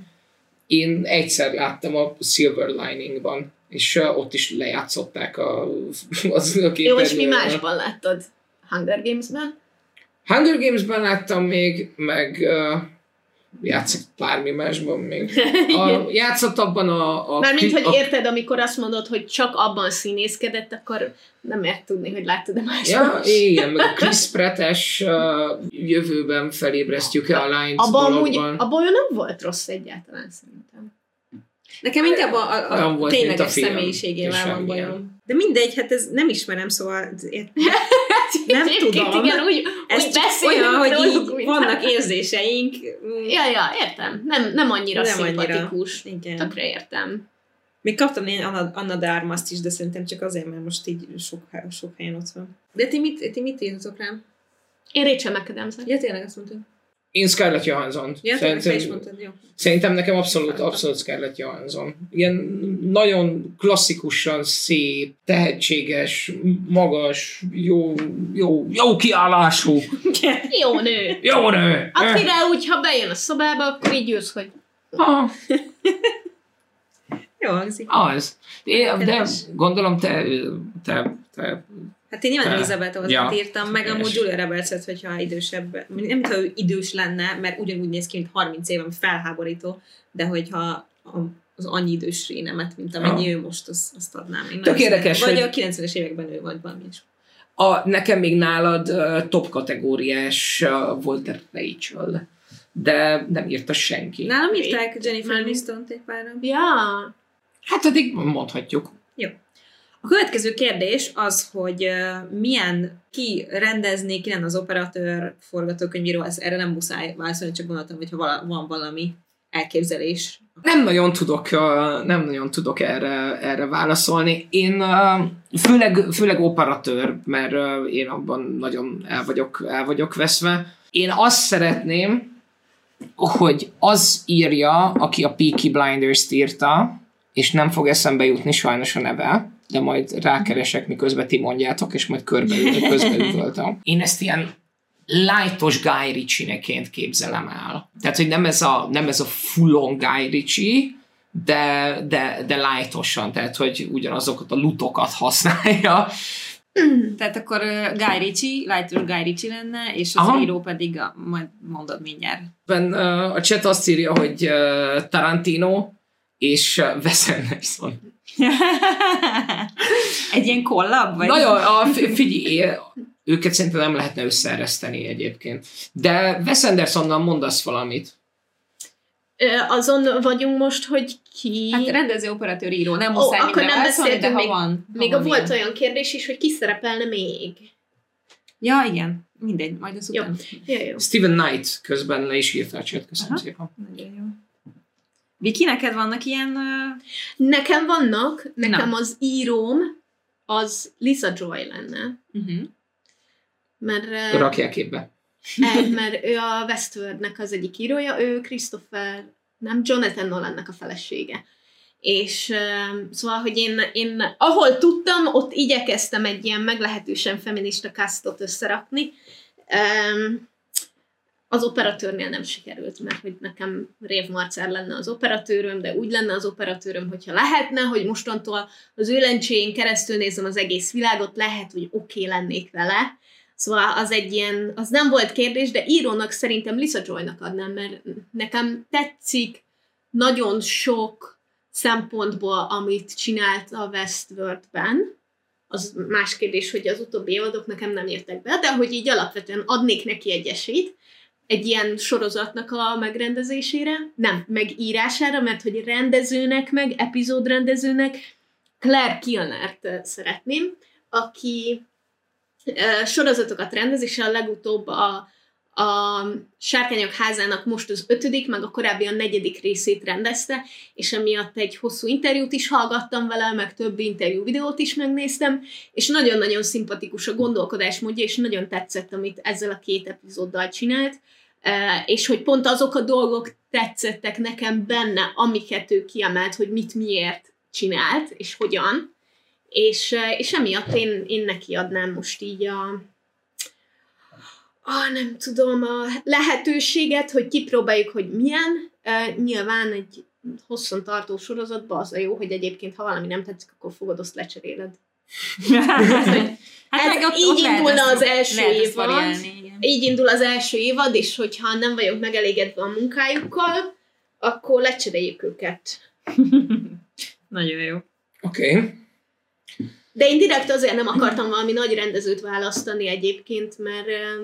én egyszer láttam a Silver Liningban, és uh, ott is lejátszották a, az a Jó, és mi képernyőn. másban láttad? Hunger Games-ben? Hunger Games-ben láttam még, meg uh, játszott bármi másban még. A, játszott abban a... a Mármint, hogy a, érted, amikor azt mondod, hogy csak abban színészkedett, akkor nem ért tudni, hogy láttad-e másban. Ja, igen, meg a Chris Pratt-es uh, jövőben felébresztjük-e a lányt Abban amúgy, dologban. abban ő nem volt rossz egyáltalán szerintem. Nekem inkább a, a, Olyan a volt, mint a tényleges film. személyiségével És van semmilyen. bajom. De mindegy, hát ez nem ismerem, szóval ért- nem Egyébként tudom. igen, úgy, Ez úgy csak beszélünk olyan, hogy róluk, így mint- vannak érzéseink. Mm, Ja, ja, értem. Nem, nem annyira Nem annyira. szimpatikus. Igen. Tökre értem. Még kaptam én Anna, Anna de Armas-t is, de szerintem csak azért, mert most így sok, sok helyen ott van. De ti mit, ti mit írtatok rám? Én Rachel McAdams-et. Ja, tényleg azt mondtad. Én Scarlett Johansson. Ja, tényleg, te is mondtad, jó. Szerintem nekem abszolút, Láttam. abszolút Scarlett Johansson. Ilyen nagyon klasszikusan szép, tehetséges, magas, jó, jó, jó kiállású, Jó nő. jó nő. Akire úgy, ha bejön a szobába, akkor így jössz, hogy Ah, Jó hangzik. az. É, de Kedves. gondolom te, te, te Hát én nyilván Te- Elizabeth Olsen Ja. írtam, meg Helyes. amúgy Julia Roberts-et, hogyha idősebb, nem mintha ő idős lenne, mert ugyanúgy néz ki, mint harminc év, ami felháborító, de hogyha a, az annyi idős rénemet, mint amennyi Ja. ő most, azt, azt adnám. Én Tök nagyon érdekes, szeretem. Vagy hogy- a kilencvenes években ő, vagy valami is. A, nekem még nálad uh, top kategóriás uh, volt a Rachel, de nem írta senki. Nálam írták Jennifer Nem. Aniston-t egy páran. ja, Hát eddig mondhatjuk. A következő kérdés az, hogy uh, milyen, ki rendezné, ki lenne az operatőr, forgatókönyvíró, ez, erre nem muszáj válaszolni, csak gondoltam, hogy ha vala, van valami elképzelés. Nem nagyon tudok, uh, nem nagyon tudok erre, erre válaszolni. Én uh, főleg, főleg operatőr, mert uh, én abban nagyon el vagyok, el vagyok veszve. Én azt szeretném, hogy az írja, aki a Peaky Blinders-t írta, és nem fog eszembe jutni sajnos a neve, de majd rákeresek, miközben ti mondjátok, és majd körbeüvöltem. Én ezt ilyen lightos Guy Ritchie-neként képzelem el. Tehát, hogy nem ez a, nem ez a full-on Guy Ritchie, de, de, de lightosan, tehát, hogy ugyanazokat a lutokat használja. Tehát akkor uh, Guy Ritchie, lightos Guy Ritchie lenne, és az Aha. író pedig, a, majd mondod mindjárt. Ben, uh, a chat azt írja, hogy uh, Tarantino és uh, Wes Anderson. Egy ilyen kollab? Vagy? Nagyon, a, figyelj, őket szerintem nem lehetne összeereszteni egyébként. De Wes Andersonnal mondasz valamit. Azon vagyunk most, hogy ki... Hát rendező, operatőr, író. Nem muszáj oh, minden nem válaszolni, de ha még, van. Még ha a volt olyan kérdés is, hogy ki szerepelne még. Ja, igen. Mindegy, majd az után. Jó. Jó, jó. Steven Knight közben le is írta a chat, köszönöm Aha. szépen. Nagyon jó. Viki, neked vannak ilyen... Uh... Nekem vannak, nekem Na. az íróm az Lisa Joy lenne. Uh-huh. Mert... Uh, Rakják képbe. mert ő a Westworldnek az egyik írója, ő Christopher, nem, Jonathan Nolannek a felesége. És uh, szóval, hogy én, én ahol tudtam, ott igyekeztem egy ilyen meglehetősen feminista castot összerakni. Um, az operatőrnél nem sikerült, mert hogy nekem Rév Marcár lenne az operatőröm, de úgy lenne az operatőröm, hogyha lehetne, hogy mostantól az ő lencséjén keresztül nézem az egész világot, lehet, hogy oké okay lennék vele. Szóval az egy ilyen, az nem volt kérdés, de írónak szerintem Lisa Joy-nak adnám, mert nekem tetszik nagyon sok szempontból, amit csinált a Westworldben. Az más kérdés, hogy az utóbbi évadok nekem nem jöttek be, de hogy így alapvetően adnék neki egy esélyt egy ilyen sorozatnak a megrendezésére, nem, megírására, mert hogy rendezőnek meg, epizódrendezőnek Claire Kilnert szeretném, aki sorozatokat rendez, és a legutóbb a, a Sárkányok házának most az ötödik, meg a korábbi a negyedik részét rendezte, és emiatt egy hosszú interjút is hallgattam vele, meg több interjú videót is megnéztem, és nagyon-nagyon szimpatikus a gondolkodásmódja, és nagyon tetszett, amit ezzel a két epizóddal csinált, és hogy pont azok a dolgok tetszettek nekem benne, amiket ő kiemelt, hogy mit miért csinált, és hogyan, És, és emiatt én, én neki adnám most így a, a, nem tudom, a lehetőséget, hogy kipróbáljuk, hogy milyen. Uh, nyilván egy hosszan tartó sorozatban az a jó, hogy egyébként, ha valami nem tetszik, akkor fogod, azt lecseréled. Hát ez, ott, így ott indulna az első évad. Variálni, így indul az első évad, és hogyha nem vagyok megelégedve a munkájukkal, akkor lecseréljük őket. Nagyon jó. Oké. Okay. De én direkt azért nem akartam valami nagy rendezőt választani egyébként, mert,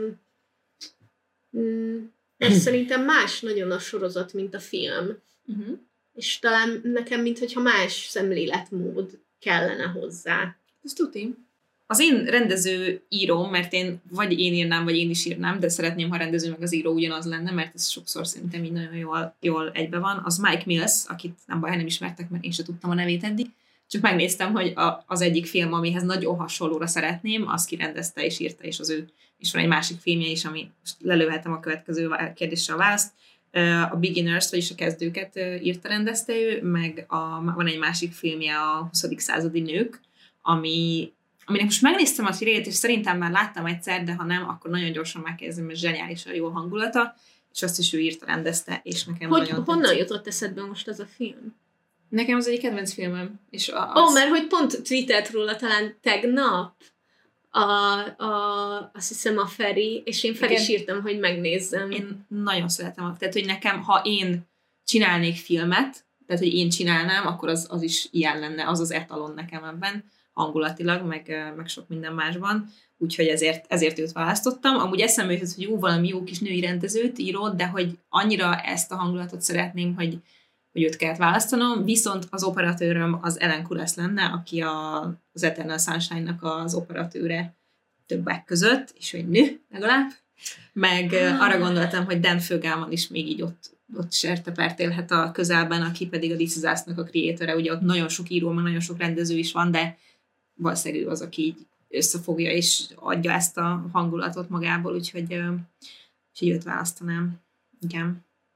um, mert szerintem más nagyon a sorozat, mint a film. Uh-huh. És talán nekem, mintha más szemléletmód kellene hozzá. Ez tuti. Az én rendező íróm, mert én vagy én írnám, vagy én is írnám, de szeretném, ha rendező meg az író ugyanaz lenne, mert ez sokszor szerintem így nagyon jól, jól egybe van. Az Mike Mills, akit nem baj, nem ismertek, mert én sem tudtam a nevét eddig. Csak megnéztem, hogy a, az egyik film, amihez nagyon hasonlóra szeretném, azt kirendezte és írta, és az ő. És van egy másik filmje is, ami most lelőhetem a következő kérdésre a választ. A Beginners, vagyis a kezdőket írta, rendezte ő, meg a, van egy másik filmje, a huszadik századi nők, ami, aminek most megnéztem a filmjét, és szerintem már láttam egyszer, de ha nem, akkor nagyon gyorsan megkezdem, mert zseniálisan jó hangulata, és azt is ő írta, rendezte, és nekem hogy, nagyon honnan tetszik. jutott eszedbe most ez a film? Nekem az egyik kedvenc filmem. Ó, az... oh, mert hogy pont tweetelt róla talán tegnap a, a, azt hiszem a Feri, és én fel is írtam, hogy megnézzem. Én nagyon szeretem. Tehát, hogy nekem, ha én csinálnék filmet, tehát, hogy én csinálnám, akkor az, az is ilyen lenne, az az etalon nekem ebben, hangulatilag, meg, meg sok minden másban. Úgyhogy ezért, ezért őt választottam. Amúgy eszembe jutott, hogy jó, valami jó kis női rendezőt írott, de hogy annyira ezt a hangulatot szeretném, hogy hogy őt kellett választanom, viszont az operatőröm az Ellen Kules lenne, aki a, az Eternal Sunshine-nak az operatőre többek között, és egy nő legalább. Meg ah. arra gondoltam, hogy Dan Fögelman is még így ott, ott sertepert élhet a közelben, aki pedig a This Is Us-nak a creator-e. Ugye ott nagyon sok író, meg nagyon sok rendező is van, de valószínűleg ő az, aki így összefogja és adja ezt a hangulatot magából, úgyhogy, úgyhogy őt választanám. Igen.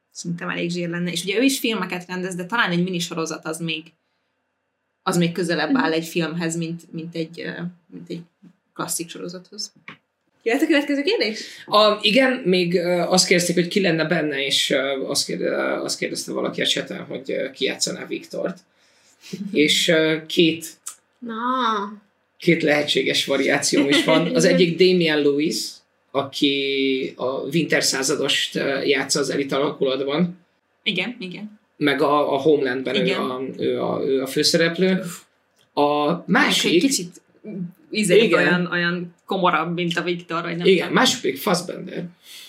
szerintem elég zsír lenne. És ugye ő is filmeket rendez, de talán egy minisorozat az még az még közelebb áll egy filmhez, mint, mint, egy, mint egy klasszik sorozathoz. Jöhet a következő kérdés? A, igen, még uh, azt kérdezték, hogy ki lenne benne, és uh, azt, kérde, uh, azt kérdezte valaki a chaten, hogy uh, ki játszaná Viktort. És uh, két, Na. két lehetséges variáció is van. Az egyik Damian Lewis, aki a Winter századost uh, játsza az Elit alakulatban. Igen, igen. Meg a, a Homelandben ő a, ő, a, ő a főszereplő. A másik... Egy kicsit ízét olyan, olyan komorabb, mint a Viktor, vagy nem igen, tudom. másik pedig Fassbender.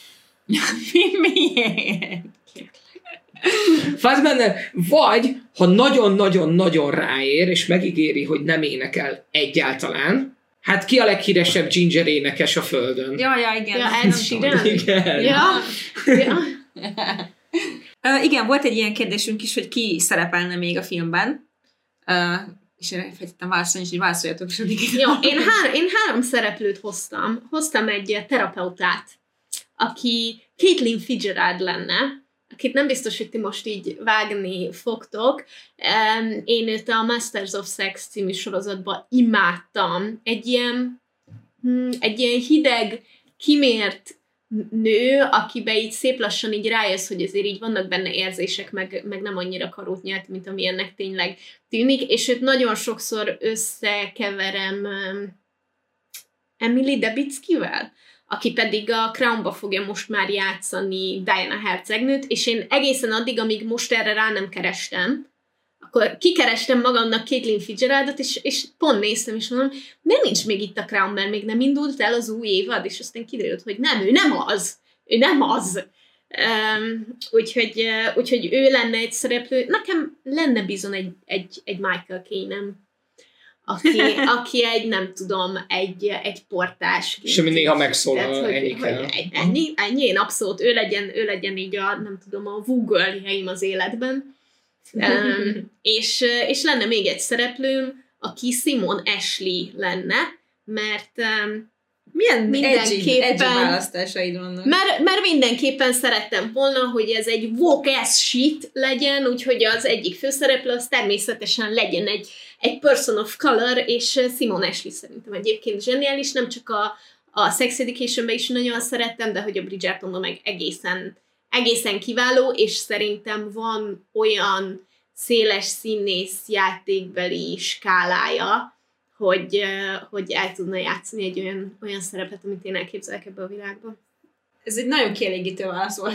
Miért? Fassbender, vagy ha nagyon-nagyon-nagyon ráér, és megígéri, hogy nem énekel egyáltalán, hát ki a leghíresebb Ginger énekes a földön? Ja, ja, igen. Ja, Ed Sheeran? Igen. Ja. ja. Uh, igen, volt egy ilyen kérdésünk is, hogy ki szerepelne még a filmben. Uh, és erre feltettem válaszolni, és így válaszoljatok is. Jó, én, hár, én három szereplőt hoztam. Hoztam egy terapeutát, aki Caitlin Fitzgerald lenne, akit nem biztos, hogy ti most így vágni fogtok. Um, én őt a Masters of Sex című sorozatban imádtam. Egy ilyen, hm, egy ilyen hideg, kimért nő, akibe így szép lassan így rájössz, hogy azért így vannak benne érzések, meg, meg nem annyira karót nyelt, mint amilyennek tényleg tűnik, és őt nagyon sokszor összekeverem um, Emily Debickivel, aki pedig a Crownba fogja most már játszani Diana hercegnőt, és én egészen addig, amíg most erre rá nem kerestem, akkor kikerestem magamnak Caitlin Fitzgeraldot, és, és pont néztem, és mondom, miért nincs még itt a Crown, mert még nem indult el az új évad, és aztán kiderült, hogy nem, ő nem az. Ő nem az. Um, úgyhogy, uh, úgyhogy ő lenne egy szereplő. Nekem lenne bizony egy, egy, egy Michael Caine-em, aki, aki egy, nem tudom, egy, egy portás. És ami néha megszólal, hogy, ennyi hogy kell. Ennyi, ennyi, én abszolút, ő legyen, ő legyen így a, nem tudom, a Google helyeim az életben. um, és, és lenne még egy szereplőm, aki Simon Ashley lenne, mert um, milyen mindenképpen edgy választásaid vannak? Mert, mert mindenképpen szerettem volna, hogy ez egy woke ass shit legyen, úgyhogy az egyik főszereplő az természetesen legyen egy, egy person of color, és Simon Ashley szerintem egyébként zseniális, nem csak a, a Sex Education-ben is nagyon szerettem, de hogy a Bridgertonban meg egészen egészen kiváló, és szerintem van olyan széles színész játékbeli skálája, hogy, hogy el tudna játszani egy olyan, olyan szerepet, amit én elképzelek ebbe a világba. Ez egy nagyon kielégítő válasz volt.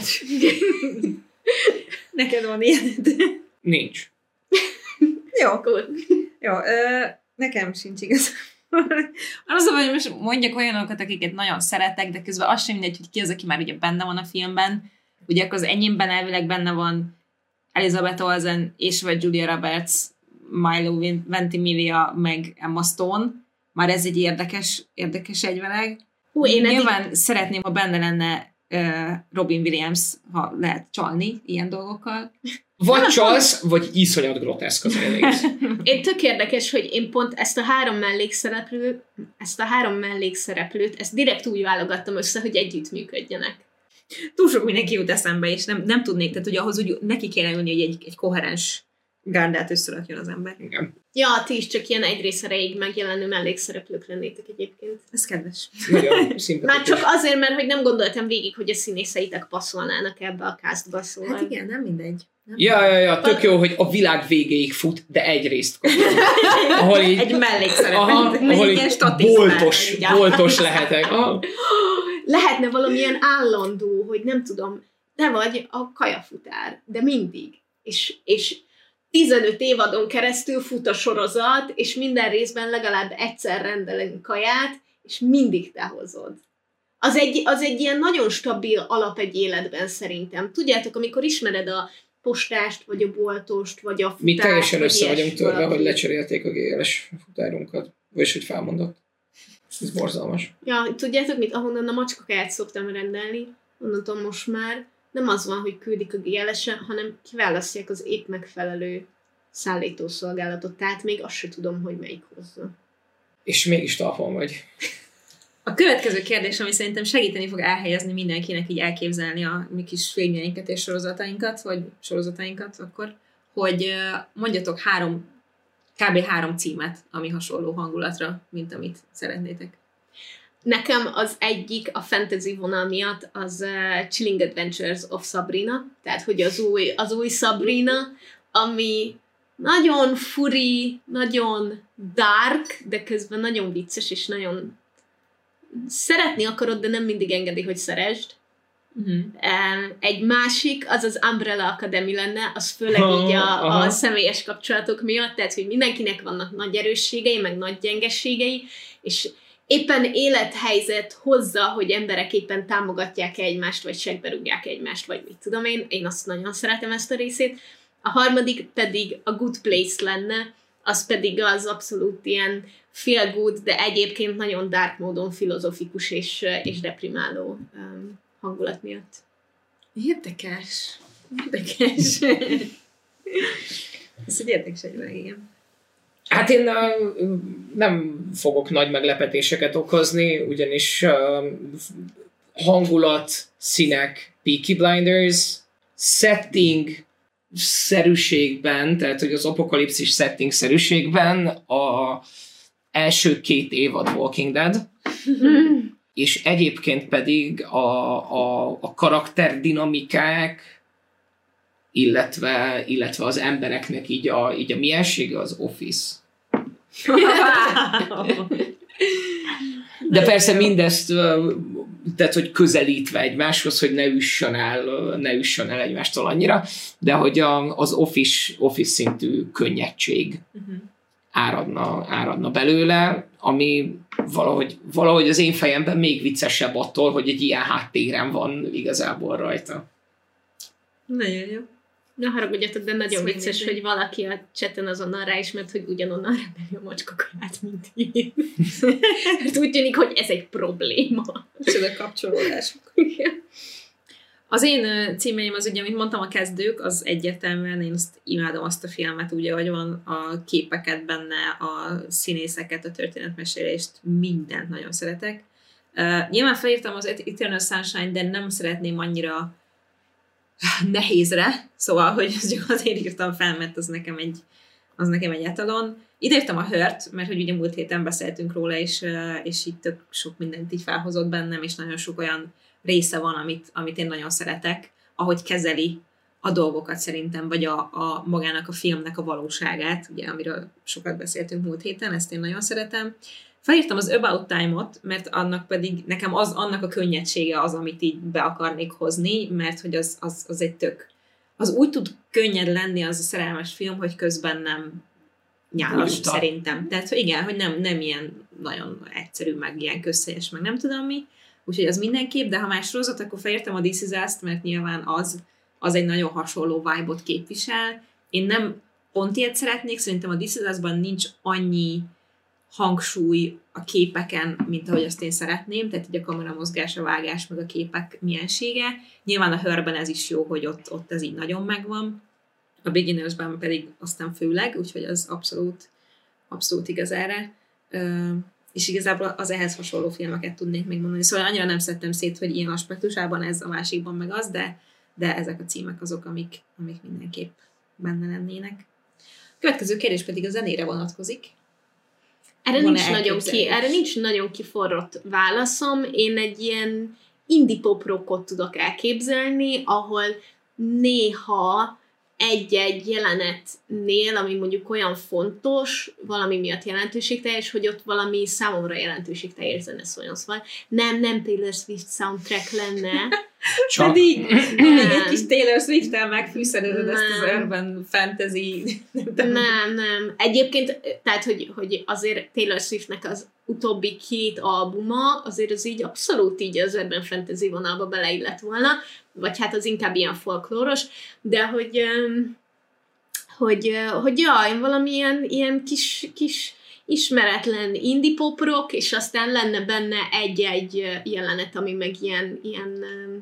Neked van ilyen? Nincs. Jó, cool. Jó, ö, nekem sincs igaz. Az, hogy most mondjak olyanokat, akiket nagyon szeretek, de közben az sem mindegy, hogy ki az, aki már ugye benne van a filmben. Ugye akkor az enyémben elvileg benne van Elizabeth Olsen és vagy Julia Roberts, Milo Ventimiglia, meg Emma Stone. Már ez egy érdekes, érdekes egyveleg. Hú, én Nyilván eddig... szeretném, ha benne lenne uh, Robin Williams, ha lehet csalni ilyen dolgokkal. Vagy csalsz, vagy iszonyat groteszk az egész. Én tök érdekes, hogy én pont ezt a három mellékszereplőt, ezt a három mellékszereplőt, ezt direkt úgy válogattam össze, hogy együttműködjenek. Túl sok mindenki jut eszembe, és nem, nem tudnék, tehát hogy ahhoz úgy neki kéne ülni, hogy egy, egy koherens gárdát összerakjon az ember. Igen. Ja, ti is csak ilyen egy rész erejéig megjelenő mellékszereplők lennétek egyébként. Ez kedves. Nagyon szimpatikus. Már csak azért, mert hogy nem gondoltam végig, hogy a színészeitek passzolnának ebbe a castba, szóval. Hát igen, nem mindegy. Nem Ja, ja, ja, tök jó, hogy a világ végéig fut, de egy részt kapjon. Ahol így, egy mellékszerep. aha, egy ahol ilyen így statisztál, boltos, így boltos lehetek. Aha. Lehetne valamilyen állandó, hogy nem tudom, te vagy a kajafutár, de mindig. És, és tizenöt évadon keresztül fut a sorozat, és minden részben legalább egyszer rendelünk kaját, és mindig te hozod. Az egy, az egy ilyen nagyon stabil alap egy életben szerintem. Tudjátok, amikor ismered a postást, vagy a boltost, vagy a futást, Mi teljesen vagy össze vagyunk törve, valaki. hogy lecserélték a gé el es futárunkat. Vagyis, hogy felmondott. Ez borzalmas. Ja, tudjátok mit? Ahonnan a macskakaját szoktam rendelni, onnantól most már nem az van, hogy küldik a gé el esen, hanem kiválasztják az épp megfelelő szállítószolgálatot. Tehát még azt se tudom, hogy melyik hozza. És mégis talpon vagy. A következő kérdés, ami szerintem segíteni fog elhelyezni mindenkinek így elképzelni a mi kis filmjeinket és sorozatainkat, vagy sorozatainkat akkor, hogy mondjatok három, kb. három címet, ami hasonló hangulatra, mint amit szeretnétek. Nekem az egyik a fantasy vonal miatt az uh, Chilling Adventures of Sabrina, tehát hogy az új, az új Sabrina, ami nagyon furi, nagyon dark, de közben nagyon vicces, és nagyon szeretni akarod, de nem mindig engedi, hogy szeresd. Uh-huh. Egy másik, az az Umbrella Academy lenne, az főleg így a, a személyes kapcsolatok miatt, tehát, hogy mindenkinek vannak nagy erősségei, meg nagy gyengeségei, és éppen élethelyzet hozza, hogy emberek éppen támogatják egymást, vagy segberúgják egymást, vagy mit tudom én, én azt nagyon szeretem ezt a részét. A harmadik pedig a Good Place lenne, az pedig az abszolút ilyen feel good, de egyébként nagyon dark módon filozofikus és, és deprimáló um, hangulat miatt. Érdekes. Érdekes. Ez egy érdekes egyben, igen. Hát én uh, nem fogok nagy meglepetéseket okozni, ugyanis uh, hangulat, színek, Peaky Blinders, setting szerűségben, tehát hogy az apokalipszis setting szerűségben a első két évad Walking Dead, és egyébként pedig a, a, a karakterdinamikák, illetve, illetve az embereknek így a, így a miensége az Office. De persze mindezt, tehát hogy közelítve egymáshoz, hogy ne üssön el, ne üssön el egymástól annyira, de hogy a, az Office, Office szintű könnyedség áradna, áradna belőle, ami valahogy, valahogy az én fejemben még viccesebb attól, hogy egy ilyen háttéren van igazából rajta. Nagyon jó. Ne haragudjatok, de nagyon Szóval vicces, hogy valaki a chaten azonnal ráismert, hogy ugyanonnan rendeli a macskakaját, mint én. Mert úgy tűnik, hogy ez egy probléma. Csoda kapcsolódások. Az én címeim az ugye, amit mondtam, a kezdők, az egyértelműen én azt imádom azt a filmet, ugye, hogy van a képeket benne, a színészeket, a történetmesélést, mindent nagyon szeretek. Uh, nyilván felírtam az Eternal Sunshine, de nem szeretném annyira nehézre, szóval, hogy csak azért írtam fel, mert az nekem egy, az nekem egy etalon. Ide írtam a Hurt, mert hogy ugye múlt héten beszéltünk róla, és, és így tök sok mindent így felhozott bennem, és nagyon sok olyan része van, amit, amit én nagyon szeretek, ahogy kezeli a dolgokat szerintem, vagy a, a magának a filmnek a valóságát, ugye, amiről sokat beszéltünk múlt héten, ezt én nagyon szeretem. Felírtam az About Time-ot, mert annak pedig nekem az, annak a könnyedsége az, amit így be akarnék hozni, mert hogy az, az, az egy tök. Az úgy tud könnyed lenni az a szerelmes film, hogy közben nem nyálas Újta. Szerintem. Tehát igen, hogy nem, nem ilyen nagyon egyszerű, meg ilyen közhelyes, meg nem tudom mi. Úgyhogy az mindenképp, de ha más sorozat, akkor felírtam a This Is Us-t, mert nyilván az, az egy nagyon hasonló vibe-ot képvisel. Én nem pont ilyet szeretnék, szerintem a This Is Us-ban nincs annyi hangsúly a képeken, mint ahogy azt én szeretném, tehát így a kamera mozgás, a vágás, meg a képek miensége. Nyilván a Hörben ez is jó, hogy ott, ott ez így nagyon megvan. A Beginnersben pedig aztán főleg, úgyhogy az abszolút, abszolút igaz erre. Uh, és igazából az ehhez hasonló filmeket tudnék még mondani. Szóval annyira nem szedtem szét, hogy ilyen aspektusában ez, a másikban meg az, de, de ezek a címek azok, amik, amik mindenképp benne lennének. A következő kérdés pedig a zenére vonatkozik. Erre nincs, nagyon ki, erre nincs nagyon kiforrott válaszom. Én egy ilyen indie pop rockot tudok elképzelni, ahol néha egy-egy jelenetnél, ami mondjuk olyan fontos, valami miatt jelentőségteljes, hogy ott valami számomra jelentőségteljes zene szóljon. Szóval nem, nem Taylor Swift soundtrack lenne. Csak. Pedig még egy kis Taylor Swift-tel megfűszerezed ezt az urban fantasy. Nem, nem, nem. Egyébként, tehát, hogy, hogy azért Taylor Swiftnek az utóbbi két albuma, azért az így abszolút így az urban fantasy vonalba beleillett volna, vagy hát az inkább ilyen folklóros, de hogy, hogy, hogy jaj, valami ilyen, ilyen kis, kis ismeretlen indie pop rock, és aztán lenne benne egy-egy jelenet, ami meg ilyen, ilyen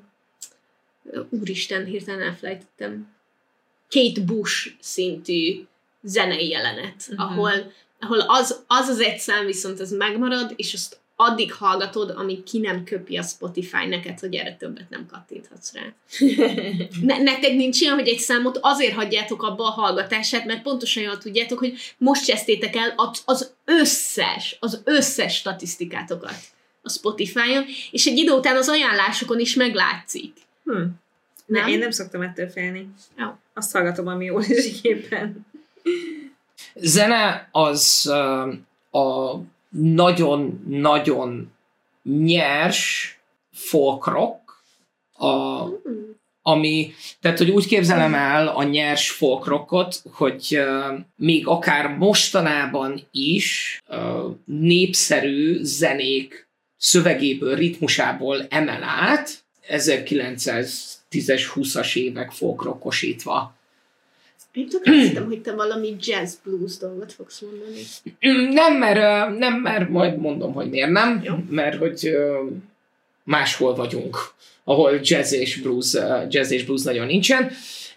úristen, hirtelen elfelejtettem, Kate Bush szintű zenei jelenet, uh-huh. ahol, ahol az, az az egy szám viszont az megmarad, és azt addig hallgatod, amíg ki nem köpi a Spotify neked, hogy erre többet nem kattinthatsz rá. Ne, nektek nincs ilyen, hogy egy számot azért hagyjátok abba a hallgatását, mert pontosan jól tudjátok, hogy most csesztétek el az, az összes, az összes statisztikátokat a Spotify-on, és egy idő után az ajánlásokon is meglátszik. Hm. Nem? Én nem szoktam ettől félni. Jó. Azt hallgatom, ami jól esik éppen. Zene az uh, a nagyon-nagyon nyers folk rock, a, ami, tehát, hogy úgy képzelem el a nyers folk rockot, hogy uh, még akár mostanában is uh, népszerű zenék szövegéből, ritmusából emel át, ezerkilencszáztízes, húszas évek folk rockosítva. Én tök azt hittem, hogy te valami jazz blues dolgot fogsz mondani. Nem, mert, nem, mert majd mondom, hogy miért nem, Jó. mert hogy máshol vagyunk, ahol jazz és blues, jazz és blues nagyon nincsen.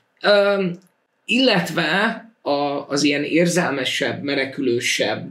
Illetve az ilyen érzelmesebb, menekülősebb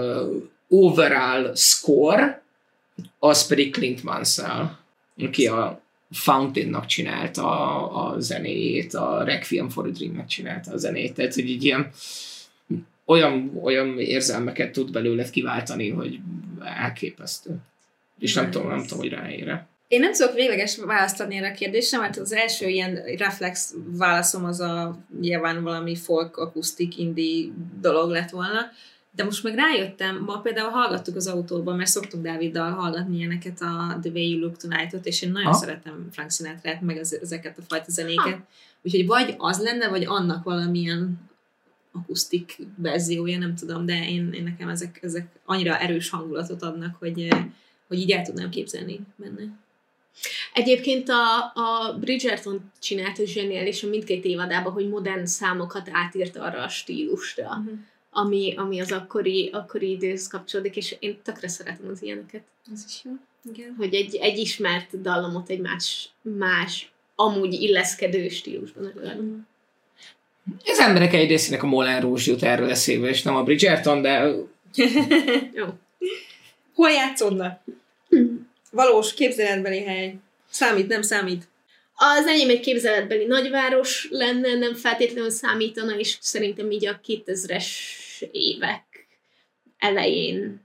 overall score, az pedig Clint Mansell, aki a Fountainnak csinálta a, a zenéjét, a Requiem for a Dreamnek csinálta a zenét, tehát hogy így ilyen olyan, olyan érzelmeket tud belőle kiváltani, hogy elképesztő. És nem tudom, nem tudom, hogy ráére. Én nem tudok végleges választ adni erre a kérdésre, mert az első ilyen reflex válaszom az a nyilván valami folk, akusztik, indie dolog lett volna. De most meg rájöttem, ma például hallgattuk az autóban, mert szoktunk Dáviddal hallgatni ilyeneket a The Way You Look Tonight-ot, és én nagyon ha? szeretem Frank Sinatra-t, meg az, ezeket a fajta zenéket. Ha? Úgyhogy vagy az lenne, vagy annak valamilyen akusztik verziója, nem tudom, de én, én nekem ezek, ezek annyira erős hangulatot adnak, hogy, hogy így el tudnám képzelni benne. Egyébként a, a Bridgerton csinálta zseniális a mindkét évadában, hogy modern számokat átírt arra a stílusra. Uh-huh. Ami, ami az akkori, akkori időhöz kapcsolódik, és én tökre szeretem az ilyeneket. Ez is jó. Igen. Hogy egy, egy ismert dallamot egy más, más amúgy illeszkedő stílusban előadni. Mm. Az emberek egy részének a Moulin Rouge jut erről eszébe, és nem a Bridgerton, de... Jó. Hol játszódna? Valós képzeletbeli hely. Számít, nem számít? Az enyém egy képzeletbeli nagyváros lenne, nem feltétlenül számítana, és szerintem így a kétezres évek elején.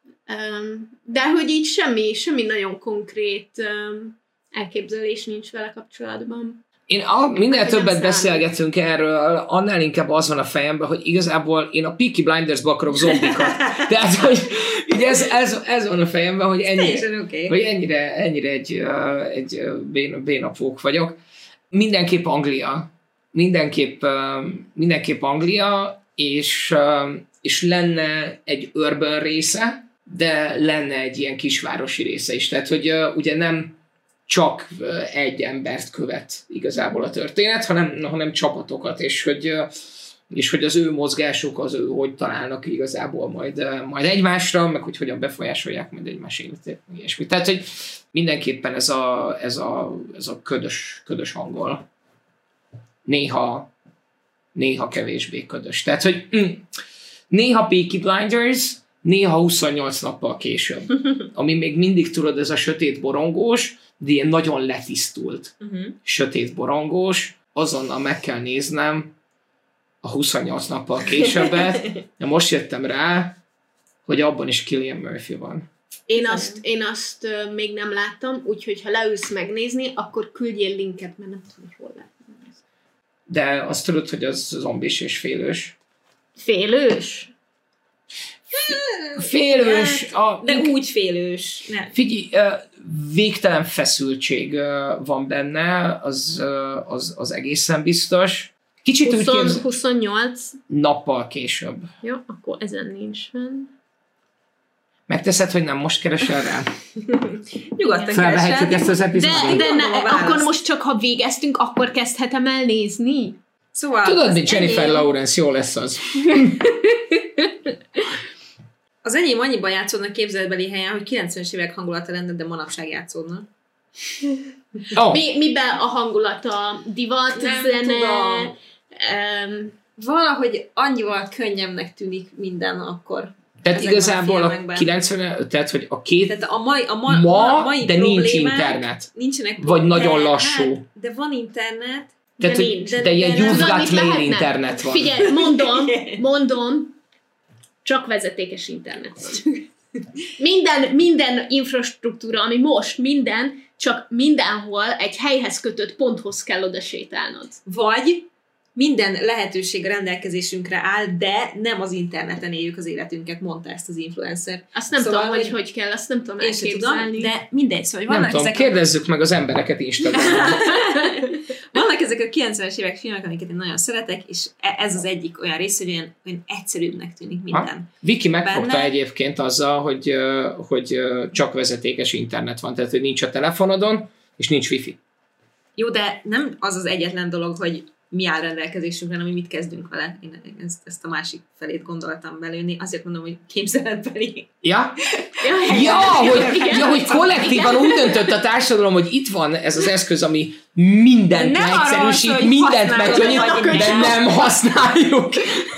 De hogy így semmi, semmi nagyon konkrét elképzelés nincs vele kapcsolatban. Én a, minél többet beszélgetünk erről, annál inkább az van a fejemben, hogy igazából én a Peaky Blinders-ba akarok zombikat. Tehát, hogy így ez, ez, ez van a fejemben, hogy ennyire, okay. hogy ennyire, ennyire egy, egy bénapók vagyok. Mindenképp Anglia. Mindenképp, mindenképp Anglia, és, és lenne egy urban része, de lenne egy ilyen kisvárosi része is. Tehát, hogy ugye nem csak egy embert követ igazából a történet, hanem, hanem csapatokat, és hogy, és hogy az ő mozgásuk, az ő hogy találnak igazából majd, majd egymásra, meg hogy hogyan befolyásolják majd egymás életét, ilyesmi. Tehát, hogy mindenképpen ez a, ez a, ez a ködös, ködös angol. Néha, néha kevésbé ködös. Tehát, hogy mm, néha Peaky Blinders, néha huszonnyolc nappal később. Ami még mindig tudod, ez a sötét borongós, de ilyen nagyon letisztult, uh-huh. sötét borongós, azonnal meg kell néznem a huszonnyolc nappal későbbet, de most jöttem rá, hogy abban is Cillian Murphy van. Én azt, én azt uh, még nem láttam, úgyhogy ha leülsz megnézni, akkor küldjél linket, mert nem tudom, hol látni. De azt tudod, hogy az zombis és félős. Félős? Félős. A, de úgy félős. Ne. Figyelj, végtelen feszültség van benne, az, az, az egészen biztos. Kicsit húsz, képz... huszonnyolc nappal később. Jó, akkor ezen nincs fenn. Megteszed, hogy nem most keresel rá? Nyugodtan felvehetjük ezt az epizódot. De, de ne, akkor most csak, ha végeztünk, akkor kezdhetem el nézni? Szóval tudod, mint Jennifer enyém... Lawrence, jó lesz az. Az enyém annyiban játszódna képzeletbeli helyen, hogy kilencvenes évek hangulata lenne, de manapság játszódna. Oh. Mi, miben a hangulata? Divat, nem zene? Um, valahogy annyival könnyebbnek tűnik minden akkor. Tehát ezekben igazából a a, filmekben. kilencven, tehát hogy a két Tehát a mai, a ma, ma, a mai de nincs problémák internet. Nincsenek, Vagy nagyon de, lassú. Hát, de van internet. Tehát, De hogy- nincs. de ilyen de you've Tudod, got mit mail lehetne? internet van. Figyelj, mondom, mondom, csak vezetékes internet van. Minden, minden infrastruktúra, ami most minden, csak mindenhol egy helyhez kötött ponthoz kell oda sétálnod. Vagy minden lehetőség rendelkezésünkre áll, de nem az interneten éljük az életünket, mondta ezt az influencer. Azt nem Szóval, tudom, hogy hogy- hogy kell, azt nem tudom Én sem elképzelni. tudom, de mindegy, szóval Nem vannak tudom, ezek, kérdezzük meg az embereket Instagramon. vannak ezek a kilencvenes évek filmek, amiket én nagyon szeretek, és e- ez az egyik olyan rész, hogy olyan, olyan egyszerűbbnek tűnik minden. Viki megfogta Benne- egyébként egyébként azzal, hogy, ö, hogy ö, csak vezetékes internet van, tehát hogy nincs a telefonodon, és nincs wifi. Jó, de nem az az egyetlen dolog, hogy mi áll rendelkezésünkre, hanem mi mit kezdünk vele. Én ezt, ezt a másik felét gondoltam belőni. Azért mondom, hogy képzeletbeli. Ja? Ja, Ja, hogy, igen. ja, hogy kollektívan úgy döntött a társadalom, hogy itt van ez az eszköz, ami mindent Nem arról van szó, leegyszerűsít, hogy mindent használod, megkönnyít, vagy de nem. nem használjuk.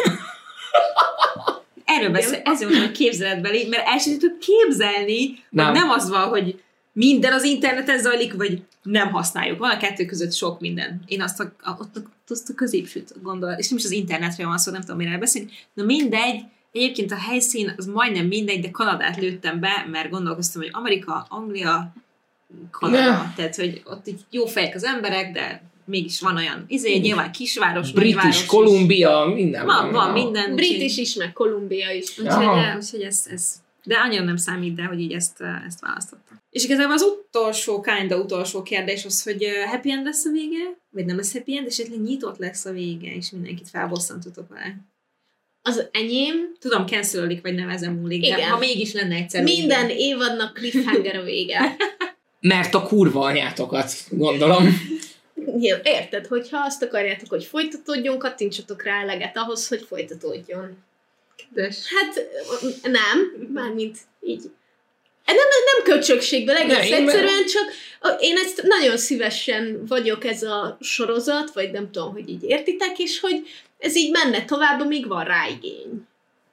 Erről beszél, ezért mondom, hogy képzeletbeli, mert el sem tudjuk képzelni, Nem. nem. nem az van, hogy minden az interneten zajlik, vagy nem használjuk. Van a kettő között sok minden. Én azt a, a, ott a, azt a középsőt gondolom, és nem is az internetről van szó, nem tudom, mire beszélni. Na mindegy, egyébként a helyszín az majdnem mindegy, de Kanadát lőttem be, mert gondolkoztam, hogy Amerika, Anglia, Kanada. Ne. Tehát, hogy ott így jó fejek az emberek, de mégis van olyan, izé, nyilván kisváros, British nagyváros is. Columbia, minden Van, van minden. British is, meg Kolumbia is. Úgyhogy, Aha. eh, úgyhogy ez, ez, de annyira nem számít, de hogy így ezt, eh, ezt választottam. És igazából az utolsó, kinda utolsó kérdés az, hogy eh, happy end lesz a vége, vagy nem lesz happy end, esetleg nyitott lesz a vége, és mindenkit felbosszantotok vele. Az enyém, Tudom, cancelolik, vagy nem ezen múlik, de Igen. ha mégis lenne egyszer minden vége. évadnak cliffhanger a vége. Mert a kurva anyátokat, gondolom. Jó, érted, hogyha azt akarjátok, hogy folytatódjon, kattintsatok rá eleget ahhoz, hogy folytatódjon. Kedves. Hát nem, mármint így. Nem, nem köcsögségből, egész Ne, én- egyszerűen csak én ezt nagyon szívesen vagyok ez a sorozat, vagy nem tudom, hogy így értitek, és hogy ez így menne tovább, amíg van rá igény.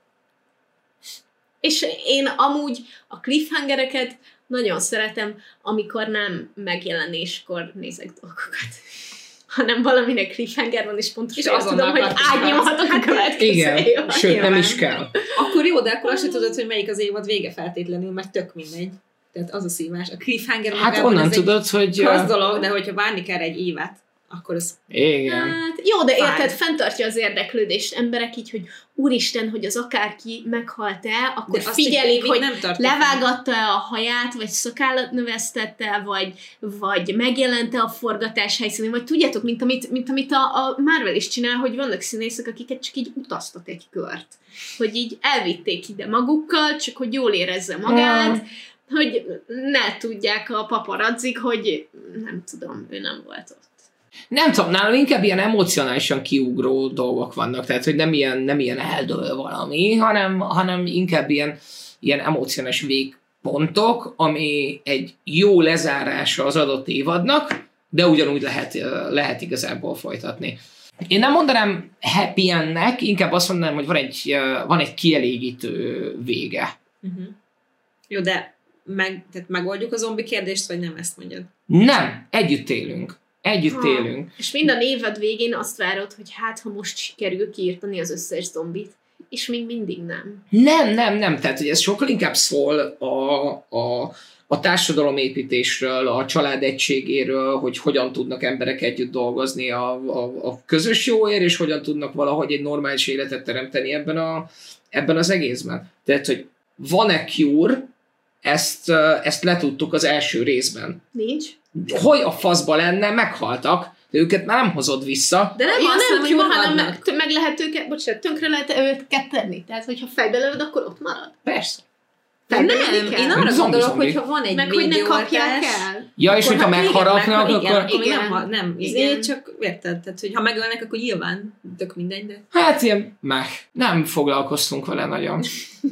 És én amúgy a cliffhangereket nagyon szeretem, amikor nem megjelenéskor nézek dolgokat, hanem valaminek cliffhanger van, és pontosan És és tudom, azonnal hogy kattintasz. átnyomhatok a következő Igen, évadra. sőt nem nyilván. is kell. Akkor jó, de akkor azt sem tudod, hogy melyik az évad vége feltétlenül, mert tök mindegy. Tehát az a szívás. A cliffhanger Hát magában onnan ez egy tudod, hogy... klassz dolog, de hogyha várni kell egy évet, akkor az Igen. Hát, jó, de Fáj. érted, fenntartja az érdeklődést emberek így, hogy úristen, hogy az akárki meghalt-e, akkor de azt figyelik, egy évig hogy nem tart. levágatta-e a haját, vagy szakállat növesztette, vagy, vagy megjelente a forgatás helyszínén, vagy tudjátok, mint amit, mint amit a, a Marvel is csinál, hogy vannak színészek, akiket csak így utaztat egy kört. Hogy így elvitték ide magukkal, csak hogy jól érezze magát, Hmm. hogy ne tudják a paparazzik, hogy nem tudom, ő nem volt ott. Nem tudom, nálam inkább ilyen emocionálisan kiugró dolgok vannak, tehát hogy nem ilyen, nem ilyen eldől valami, hanem, hanem inkább ilyen, ilyen emocionális végpontok, ami egy jó lezárása az adott évadnak, de ugyanúgy lehet, lehet igazából folytatni. Én nem mondanám happy endnek, inkább azt mondanám, hogy van egy, van egy kielégítő vége. Uh-huh. Jó, de meg, tehát megoldjuk a zombi kérdést, vagy nem ezt mondjad? Nem, együtt élünk. Együtt Ha. élünk. És minden évad végén azt várod, hogy hát, ha most sikerül kiírtani az összes zombit. És még mindig nem. Nem, nem, nem. Tehát, hogy ez sokkal inkább szól a, a, a társadalomépítésről, a család egységéről, hogy hogyan tudnak emberek együtt dolgozni a, a, a közös jóért, és hogyan tudnak valahogy egy normális életet teremteni ebben, a, ebben az egészben. Tehát, hogy van-e cure, ezt, ezt letudtuk az első részben. Nincs? Hogy a faszba lenne, meghaltak, de őket már nem hozod vissza. De nem Ja, azt nem nem, jó, hogy hanem maradnak. meg, meg lehet őket, bocsánat, tönkre lehet őket tenni. Tehát, hogyha fejbe lövöd, akkor ott marad. Persze. De Fejbe nem, lövni kell. én arra Zombi, gondolok, zombi. hogy ha van egy Meg hogy ne kapják védőoltás, el. Ja, és akkor hogyha hát igen, megharapnak, meghal- igen, akkor... akkor Igen. nem, nem, izé, Igen. csak érted, tehát, hogy ha megölnek, akkor nyilván tök mindegy, de... Hát ilyen, meg. Nem foglalkoztunk vele nagyon.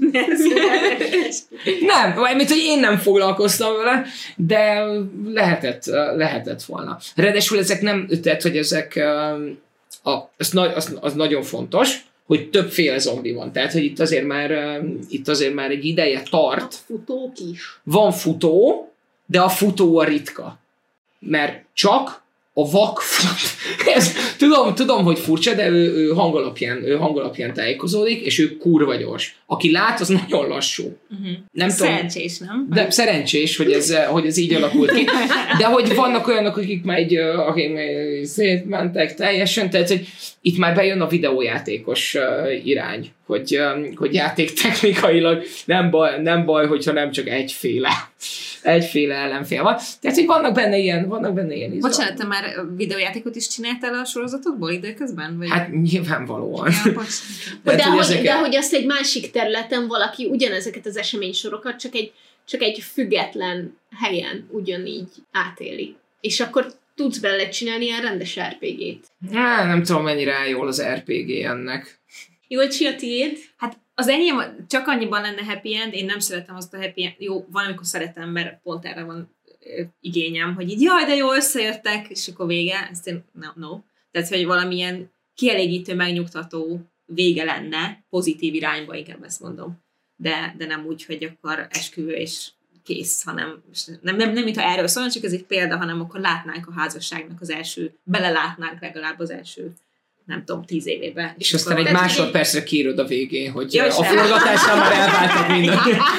Nem, vagy mint hogy én nem foglalkoztam vele, de lehetett, lehetett volna. Ráadásul ezek nem, tehát hogy ezek, a, az, az, az nagyon fontos, hogy többféle zombi van. Tehát, hogy itt azért már, itt azért már egy ideje tart. A futók is. Van futó, de a futó a ritka. Mert csak a vak fut. Ez, tudom, tudom, hogy furcsa, de ő, ő, hangalapján, ő hangalapján tájékozódik, és ő kurva gyors. Aki lát, az nagyon lassú. Uh-huh. Nem szerencsés, tudom, nem? De szerencsés, hogy ez, hogy ez így alakult ki. De hogy vannak olyanok, akik már, egy, akik már szétmentek teljesen, tehát hogy itt már bejön a videójátékos irány, hogy, hogy játéktechnikailag nem baj, nem baj, hogyha nem csak egyféle. egyféle ellenfél van. Tehát, hogy vannak benne ilyen, vannak benne ilyen izgalmak. Bocsánat, te már videójátékot is csináltál a sorozatokból időközben? Vagy? Hát nyilvánvalóan. Ja, de, de, hogy, ezeket... de hogy azt egy másik területen valaki ugyanezeket az eseménysorokat csak egy, csak egy független helyen ugyanígy átéli. És akkor tudsz bele csinálni ilyen rendes er pé gét. Há, nem tudom, mennyire áll jól az er pé gé ennek. Jolcsi, a tiéd? Hát az enyém csak annyiban lenne happy end, én nem szeretem azt a happy end, jó, valamikor szeretem, mert pont erre van ö, igényem, hogy így jaj, de jó, összejöttek, és akkor vége, ezt én no, no. Tehát, hogy valamilyen kielégítő, megnyugtató vége lenne, pozitív irányba, inkább ezt mondom. De, de nem úgy, hogy akkor esküvő és kész, hanem nem, nem, nem mintha erről szólna, csak ez egy példa, hanem akkor látnánk a házasságnak az első, belelátnánk legalább az első nem tudom, tíz évében. És aztán egy másodpercre kiírod a végén, hogy Jó, a forgatásnál már elváltak minden.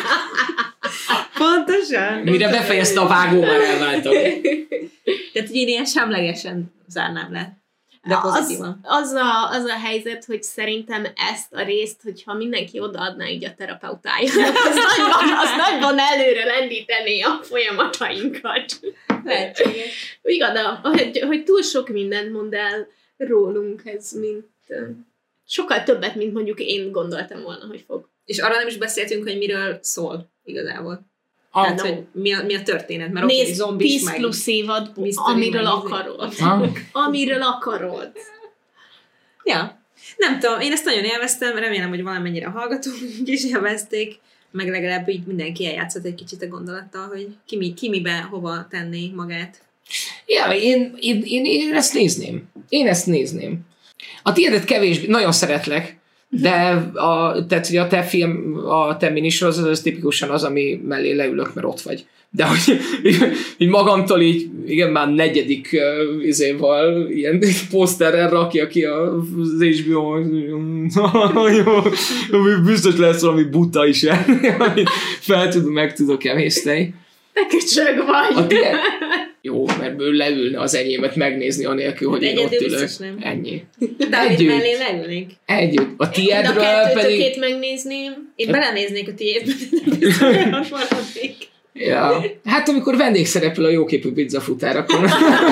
Pontosan. Mire befejezte a vágó, már elváltak. Tehát, hogy én ilyen semlegesen zárnám le. De pozitívan. Az, az, a, az a helyzet, hogy szerintem ezt a részt, hogyha mindenki odaadná így a terapeutájának, az nagyban, az nagyban előre lendítené a folyamatainkat. Lehetséges. Igaz, hogy, hogy túl sok mindent mond el rólunk, ez mint sokkal többet, mint mondjuk én gondoltam volna, hogy fog. És arra nem is beszéltünk, hogy miről szól igazából. Ah, Tehát, no. hogy mi a, mi a történet, mert nézd, oké, zombis, tíz meg plusz évad, mystery, amiről meg akarod. Ha? Amiről akarod. Ja. Nem tudom, én ezt nagyon élveztem, remélem, hogy valamennyire a hallgatók is élvezték, meg legalább így mindenki eljátszott egy kicsit a gondolattal, hogy ki, mi, ki mibe, hova tenné magát. Ja, én, én, én, én ezt nézném. Én ezt nézném. A tiédet kevésbé, nagyon szeretlek, de a, tehát, hogy a te film, a te minisorozat, az tipikusan az, ami mellé leülök, mert ott vagy. De hogy így magamtól így, igen, már negyedik uh, izéval, ilyen poszterrel rakja ki az há bé o, biztos lesz valami buta is, amit fel tudom, meg tudok emészteni. Te köcsög vagy! Tiéd, jó, mert ő leülne az enyémet megnézni, anélkül, hogy én ott ülök. Nem. Ennyi. Dávid mellé leülnék. Együtt. A tiédről pedig... A kettőtökét pedig... megnézném. Én belenéznék a tiédbe, de biztos, hogy ott maradnék. Ja. Hát amikor vendégszereplő a jóképű pizzafutár, akkor...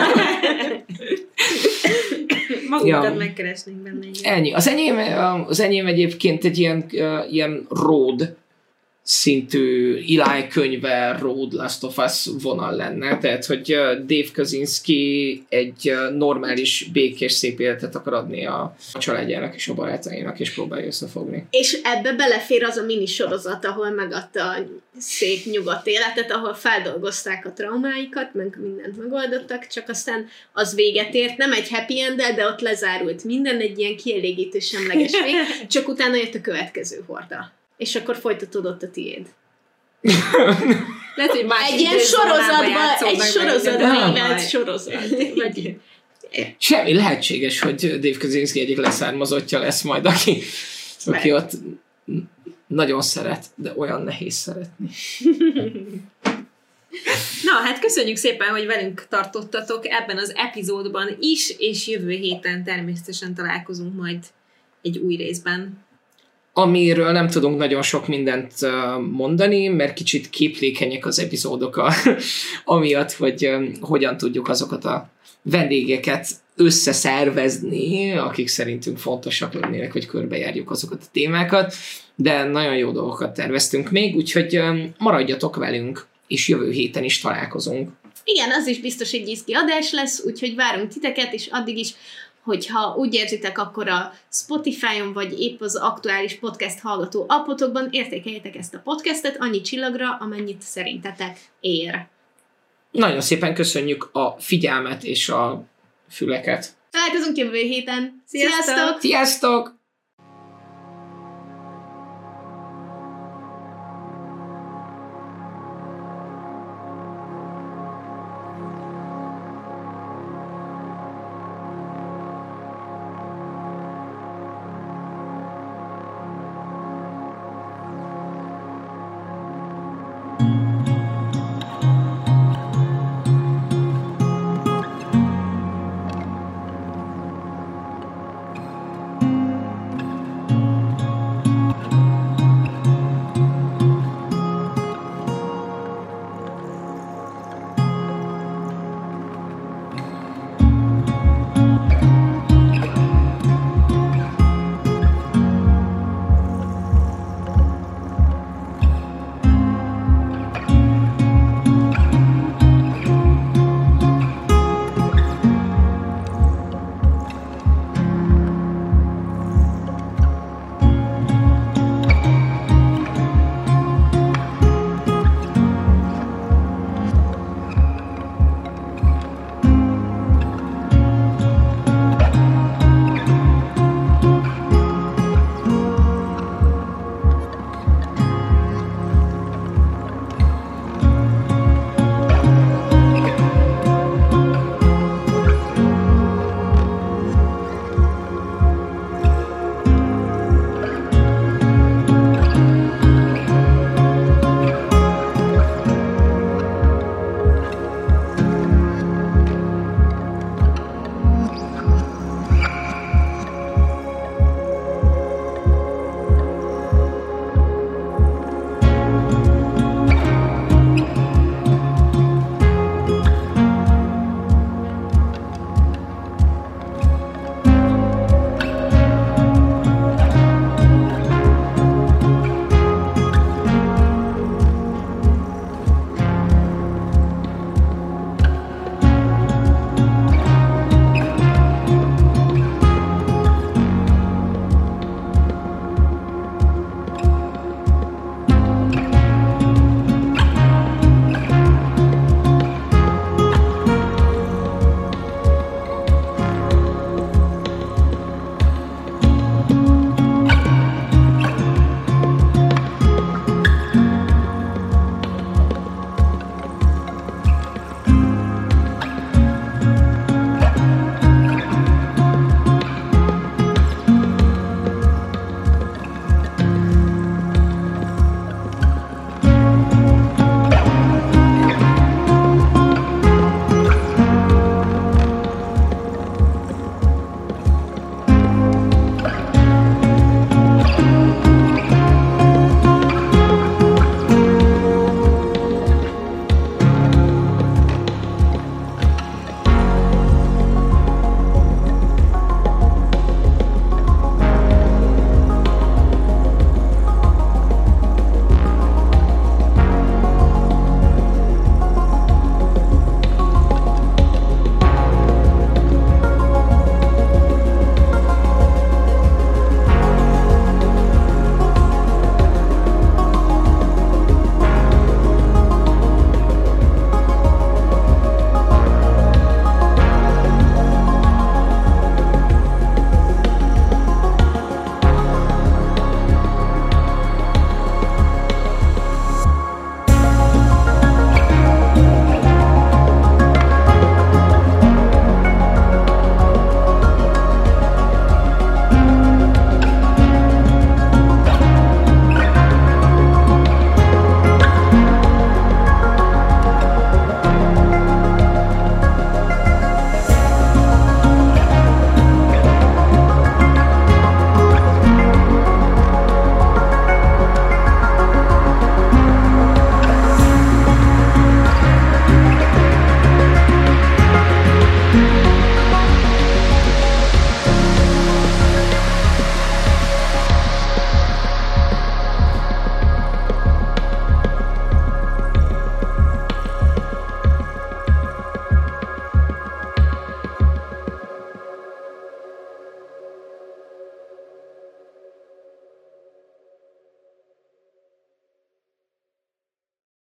Magunkat ja. megkeresnénk benne. Ennyi. Az enyém, az enyém egyébként egy ilyen, uh, ilyen road szintű Eli könyve, Road Last of Us vonal lenne. Tehát, hogy uh, Dave Kaczynski egy uh, normális, békés, szép életet akar adni a családjának és a barátainak, és próbálja összefogni. És ebbe belefér az a minisorozat, ahol megadta a szép nyugodt életet, ahol feldolgozták a traumáikat, meg mindent megoldottak, csak aztán az véget ért, nem egy happy end, de ott lezárult minden, egy ilyen kielégítő, semleges vég, csak utána jött a következő horda. És akkor folytatódott a tiéd. Lehet, hogy más egy ilyen sorozatban, egy sorozatban élet sorozat. Vagy... Semmi lehetséges, hogy Dave Kaczynski egyik leszármazottja lesz majd, aki, aki ott nagyon szeret, de olyan nehéz szeretni. Na, hát köszönjük szépen, hogy velünk tartottatok ebben az epizódban is, és jövő héten természetesen találkozunk majd egy új részben. Amiről nem tudunk nagyon sok mindent mondani, mert kicsit képlékenyek az epizódok, amiatt, hogy hogyan tudjuk azokat a vendégeket összeszervezni, akik szerintünk fontosak lennének, hogy körbejárjuk azokat a témákat, de nagyon jó dolgokat terveztünk még, úgyhogy maradjatok velünk, és jövő héten is találkozunk. Igen, az is biztos egy izgi adás lesz, úgyhogy várunk titeket, és addig is, hogyha úgy érzitek, akkor a Spotify-on, vagy épp az aktuális podcast hallgató appotokban értékeljétek ezt a podcastet annyi csillagra, amennyit szerintetek ér. Nagyon szépen köszönjük a figyelmet és a füleket. Találkozunk jövő héten. Sziasztok! Sziasztok! Sziasztok!